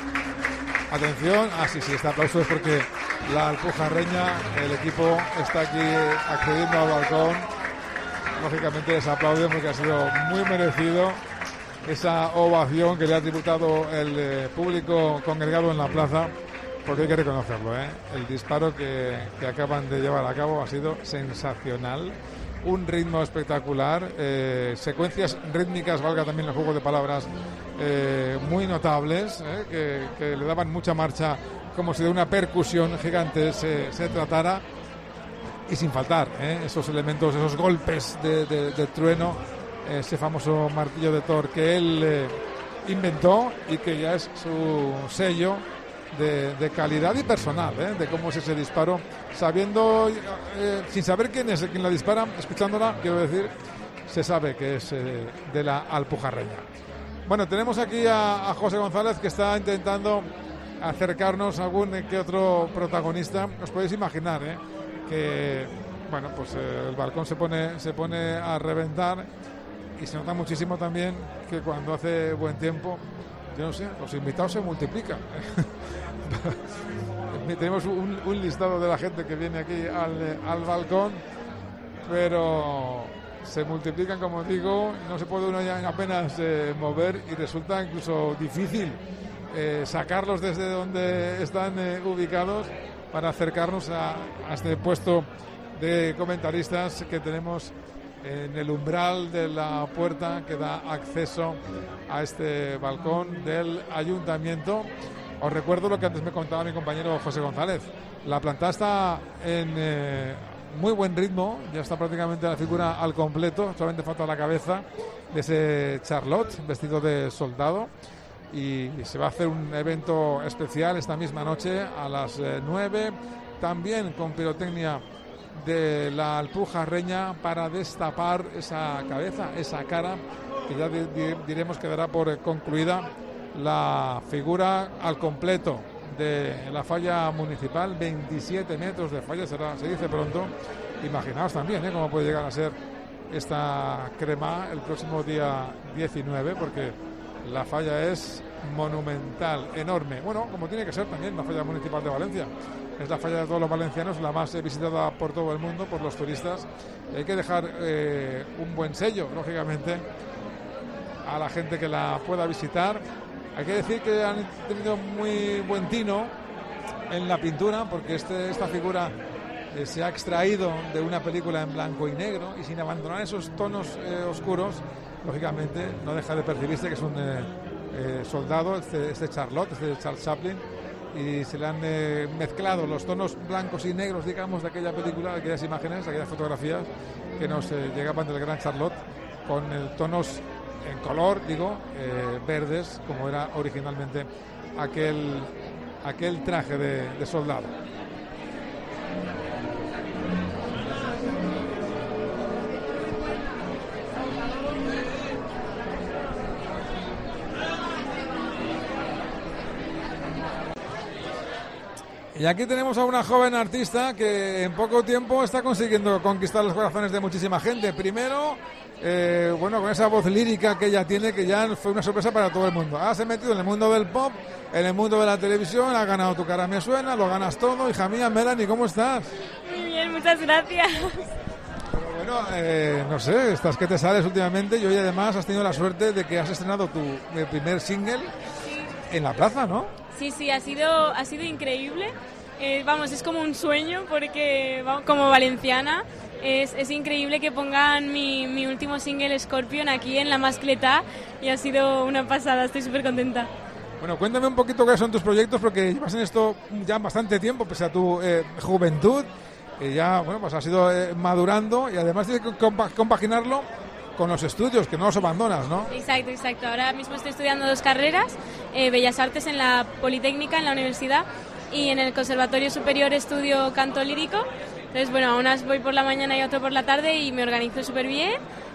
Atención, ah sí, sí, este aplauso es porque la alpujarreña, el equipo está aquí accediendo al balcón. Lógicamente les aplauden porque ha sido muy merecido esa ovación que le ha tributado el eh, público congregado en la plaza, porque hay que reconocerlo, ¿eh? El disparo que, que acaban de llevar a cabo ha sido sensacional un ritmo espectacular, eh, secuencias rítmicas, valga también el juego de palabras, eh, muy notables, eh, que, que le daban mucha marcha, como si de una percusión gigante se, se tratara, y sin faltar eh, esos elementos, esos golpes de, de, de trueno, ese famoso martillo de Thor que él eh, inventó y que ya es su sello de, de calidad y personal, ¿eh? De cómo es ese disparo, sabiendo, eh, sin saber quién es quien la dispara, escuchándola, quiero decir, se sabe que es eh, de la Alpujarreña. Bueno, tenemos aquí a, a José González, que está intentando acercarnos a algún que otro protagonista. Os podéis imaginar, ¿eh? Que, bueno, pues eh, el balcón se pone, se pone a reventar, y se nota muchísimo también que cuando hace buen tiempo, yo no sé, los invitados se multiplican. Tenemos un, un listado de la gente que viene aquí al, al balcón, pero se multiplican, como digo, no se puede uno ya apenas eh, mover, y resulta incluso difícil eh, sacarlos desde donde están eh, ubicados para acercarnos a, a este puesto de comentaristas que tenemos en el umbral de la puerta que da acceso a este balcón del ayuntamiento. Os recuerdo lo que antes me contaba mi compañero José González. La planta está en eh, muy buen ritmo, ya está prácticamente la figura al completo, solamente falta la cabeza de ese Charlotte vestido de soldado, y se va a hacer un evento especial esta misma noche a las eh, nueve, también con pirotecnia de la Alpujarreña, para destapar esa cabeza, esa cara, que ya di- di- diremos que dará por eh, concluida la figura al completo de la falla municipal. Veintisiete metros de falla, será, se dice pronto. Imaginaos también ¿eh? cómo puede llegar a ser esta crema el próximo día diecinueve, porque la falla es monumental, enorme. Bueno, como tiene que ser también la falla municipal de Valencia. Es la falla de todos los valencianos, la más visitada por todo el mundo, por los turistas. Hay que dejar eh, un buen sello, lógicamente, a la gente que la pueda visitar. Hay que decir que han tenido muy buen tino en la pintura, porque este, esta figura eh, se ha extraído de una película en blanco y negro, y sin abandonar esos tonos eh, oscuros, lógicamente no deja de percibirse que es un eh, eh, soldado, este, este Charlotte, este Charles Chaplin, y se le han eh, mezclado los tonos blancos y negros, digamos, de aquella película, de aquellas imágenes, de aquellas fotografías que nos eh, llegaban del gran Charlotte, con eh, tonos en color, digo, eh, verdes, como era originalmente aquel, aquel traje de, de soldado. Y aquí tenemos a una joven artista que en poco tiempo está consiguiendo conquistar los corazones de muchísima gente. Primero, eh, bueno, con esa voz lírica que ella tiene, que ya fue una sorpresa para todo el mundo. Ahora se ha metido en el mundo del pop, en el mundo de la televisión, ha ganado Tu cara me suena, lo ganas todo. Hija mía, Melanie, ¿cómo estás? Muy bien, muchas gracias. Pero bueno, eh, no sé, estás que te sales últimamente, y hoy además has tenido la suerte de que has estrenado tu eh, primer single en la plaza, ¿no? Sí, sí, ha sido, ha sido increíble. Eh, vamos, es como un sueño, porque vamos, como valenciana es, es increíble que pongan mi, mi último single Scorpion aquí en la Mascletá, y ha sido una pasada, estoy súper contenta. Bueno, cuéntame un poquito cuáles son tus proyectos, porque llevas en esto ya bastante tiempo, pese a tu eh, juventud, y ya, bueno, pues has ido eh, madurando, y además tienes que compa- compaginarlo con los estudios, que no los abandonas, ¿no? Exacto, exacto. Ahora mismo estoy estudiando dos carreras, eh, Bellas Artes en la Politécnica, en la universidad, y en el Conservatorio Superior estudio canto lírico. Entonces, bueno, a unas voy por la mañana y a otras por la tarde, y me organizo súper bien.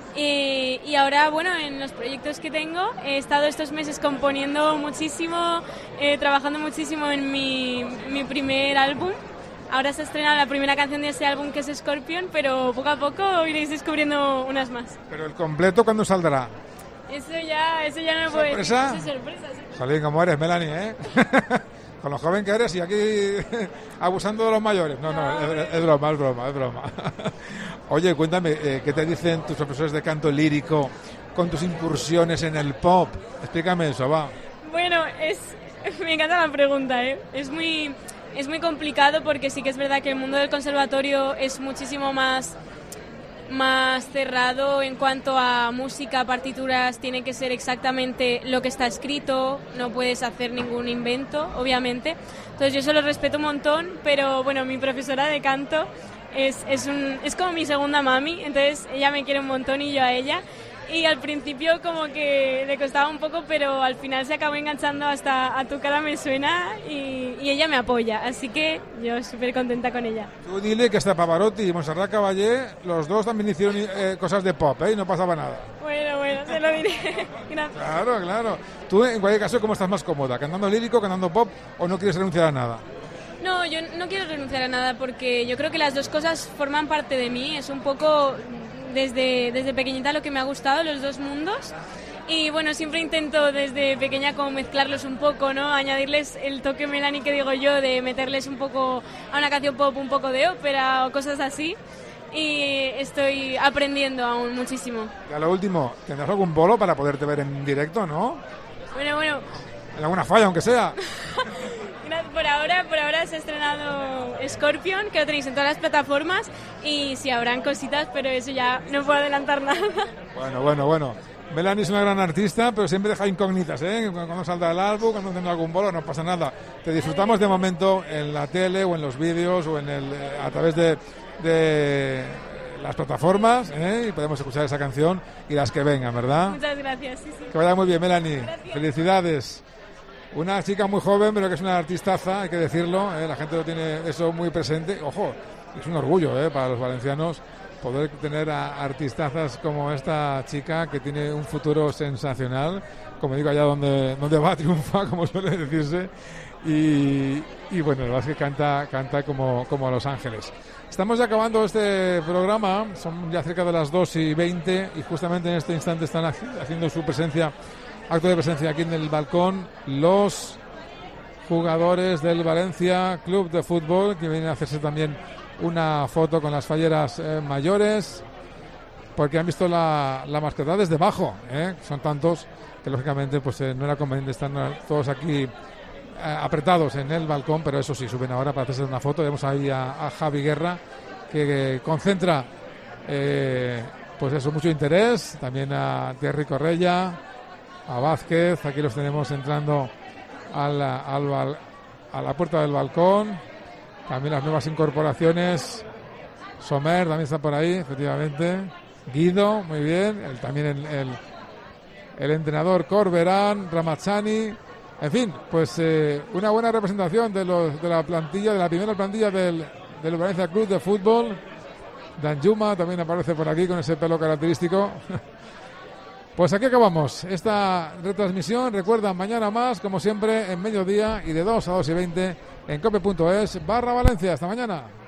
Y, y ahora, bueno, en los proyectos que tengo, he estado estos meses componiendo muchísimo, eh, trabajando muchísimo en mi, mi primer álbum. Ahora se estrena la primera canción de ese álbum, que es Scorpion, pero poco a poco iréis descubriendo unas más. Pero el completo, ¿cuándo saldrá? Eso ya, eso ya no me puedo decir. ¿Sorpresa? Eso es sorpresa, sí. Salí como eres, Melanie, ¿eh? Con lo joven que eres, y aquí abusando de los mayores. No, no, es, es broma, es broma, es broma. Oye, cuéntame, eh, ¿qué te dicen tus profesores de canto lírico con tus incursiones en el pop? Explícame eso, va. Bueno, es, me encanta la pregunta, ¿eh? Es muy, es muy complicado, porque sí que es verdad que el mundo del conservatorio es muchísimo más, más cerrado en cuanto a música, partituras, tiene que ser exactamente lo que está escrito, no puedes hacer ningún invento, obviamente. Entonces yo eso lo respeto un montón, pero bueno, mi profesora de canto es, es, un, es como mi segunda mami, entonces ella me quiere un montón y yo a ella. Y al principio como que le costaba un poco, pero al final se acabó enganchando hasta A tu cara me suena y, y ella me apoya, así que yo súper contenta con ella. Tú dile que hasta Pavarotti y Montserrat Caballé, los dos también hicieron eh, cosas de pop, ¿eh? Y no pasaba nada. Bueno, bueno, se lo diré. Gracias. Claro, claro. Tú, en cualquier caso, ¿cómo estás más cómoda? ¿Cantando lírico, cantando pop o no quieres renunciar a nada? No, yo no quiero renunciar a nada porque yo creo que las dos cosas forman parte de mí, es un poco... Desde, desde pequeñita lo que me ha gustado, los dos mundos, y bueno, siempre intento desde pequeña como mezclarlos un poco, ¿no? Añadirles el toque Melanie que digo yo, de meterles un poco a una canción pop, un poco de ópera o cosas así, y estoy aprendiendo aún muchísimo. Y a lo último, ¿tendrás algún bolo para poderte ver en directo, no? Bueno, bueno. En alguna falla, aunque sea. Por ahora, por ahora se ha estrenado Scorpion, que lo tenéis en todas las plataformas, y sí habrán cositas, pero eso ya no puedo adelantar nada. Bueno, bueno, bueno. Melanie es una gran artista, pero siempre deja incógnitas, ¿eh? Cuando salga el álbum, cuando tenga algún bolo, no pasa nada. Te disfrutamos de momento en la tele o en los vídeos o en el a través de, de las plataformas, ¿eh? Y podemos escuchar esa canción y las que vengan, ¿verdad? Muchas gracias, sí, sí. Que vaya muy bien, Melanie. Gracias. Felicidades. Una chica muy joven, pero que es una artistaza, hay que decirlo, ¿eh? La gente lo tiene eso muy presente. Ojo, es un orgullo, ¿eh? Para los valencianos poder tener a artistazas como esta chica que tiene un futuro sensacional, como digo, allá donde, donde va triunfa, como suele decirse, y, y bueno, la verdad es que canta, canta como, como a Los Ángeles. Estamos ya acabando este programa, son ya cerca de las dos y veinte, y justamente en este instante están haciendo su presencia, acto de presencia aquí en el balcón, los jugadores del Valencia Club de Fútbol, que vienen a hacerse también una foto con las falleras eh, mayores, porque han visto la, la mascota desde abajo, ¿eh? Son tantos que lógicamente pues eh, no era conveniente estar todos aquí eh, apretados en el balcón, pero eso sí, suben ahora para hacerse una foto. Vemos ahí a, a Javi Guerra, que, que concentra eh, pues eso, mucho interés, también a Terry Correia, a Vázquez, aquí los tenemos entrando al, al, a la puerta del balcón. También las nuevas incorporaciones, Somer también está por ahí, efectivamente, Guido, muy bien, el, también el, el, el entrenador Corberán, Ramazani, en fin, pues eh, una buena representación de, los, de la plantilla, de la primera plantilla del, del Valencia Club de Fútbol. Danjuma también aparece por aquí con ese pelo característico. Pues aquí acabamos esta retransmisión. Recuerda, mañana más, como siempre, en mediodía y de dos a dos y veinte en cope punto es barra Valencia. Hasta mañana.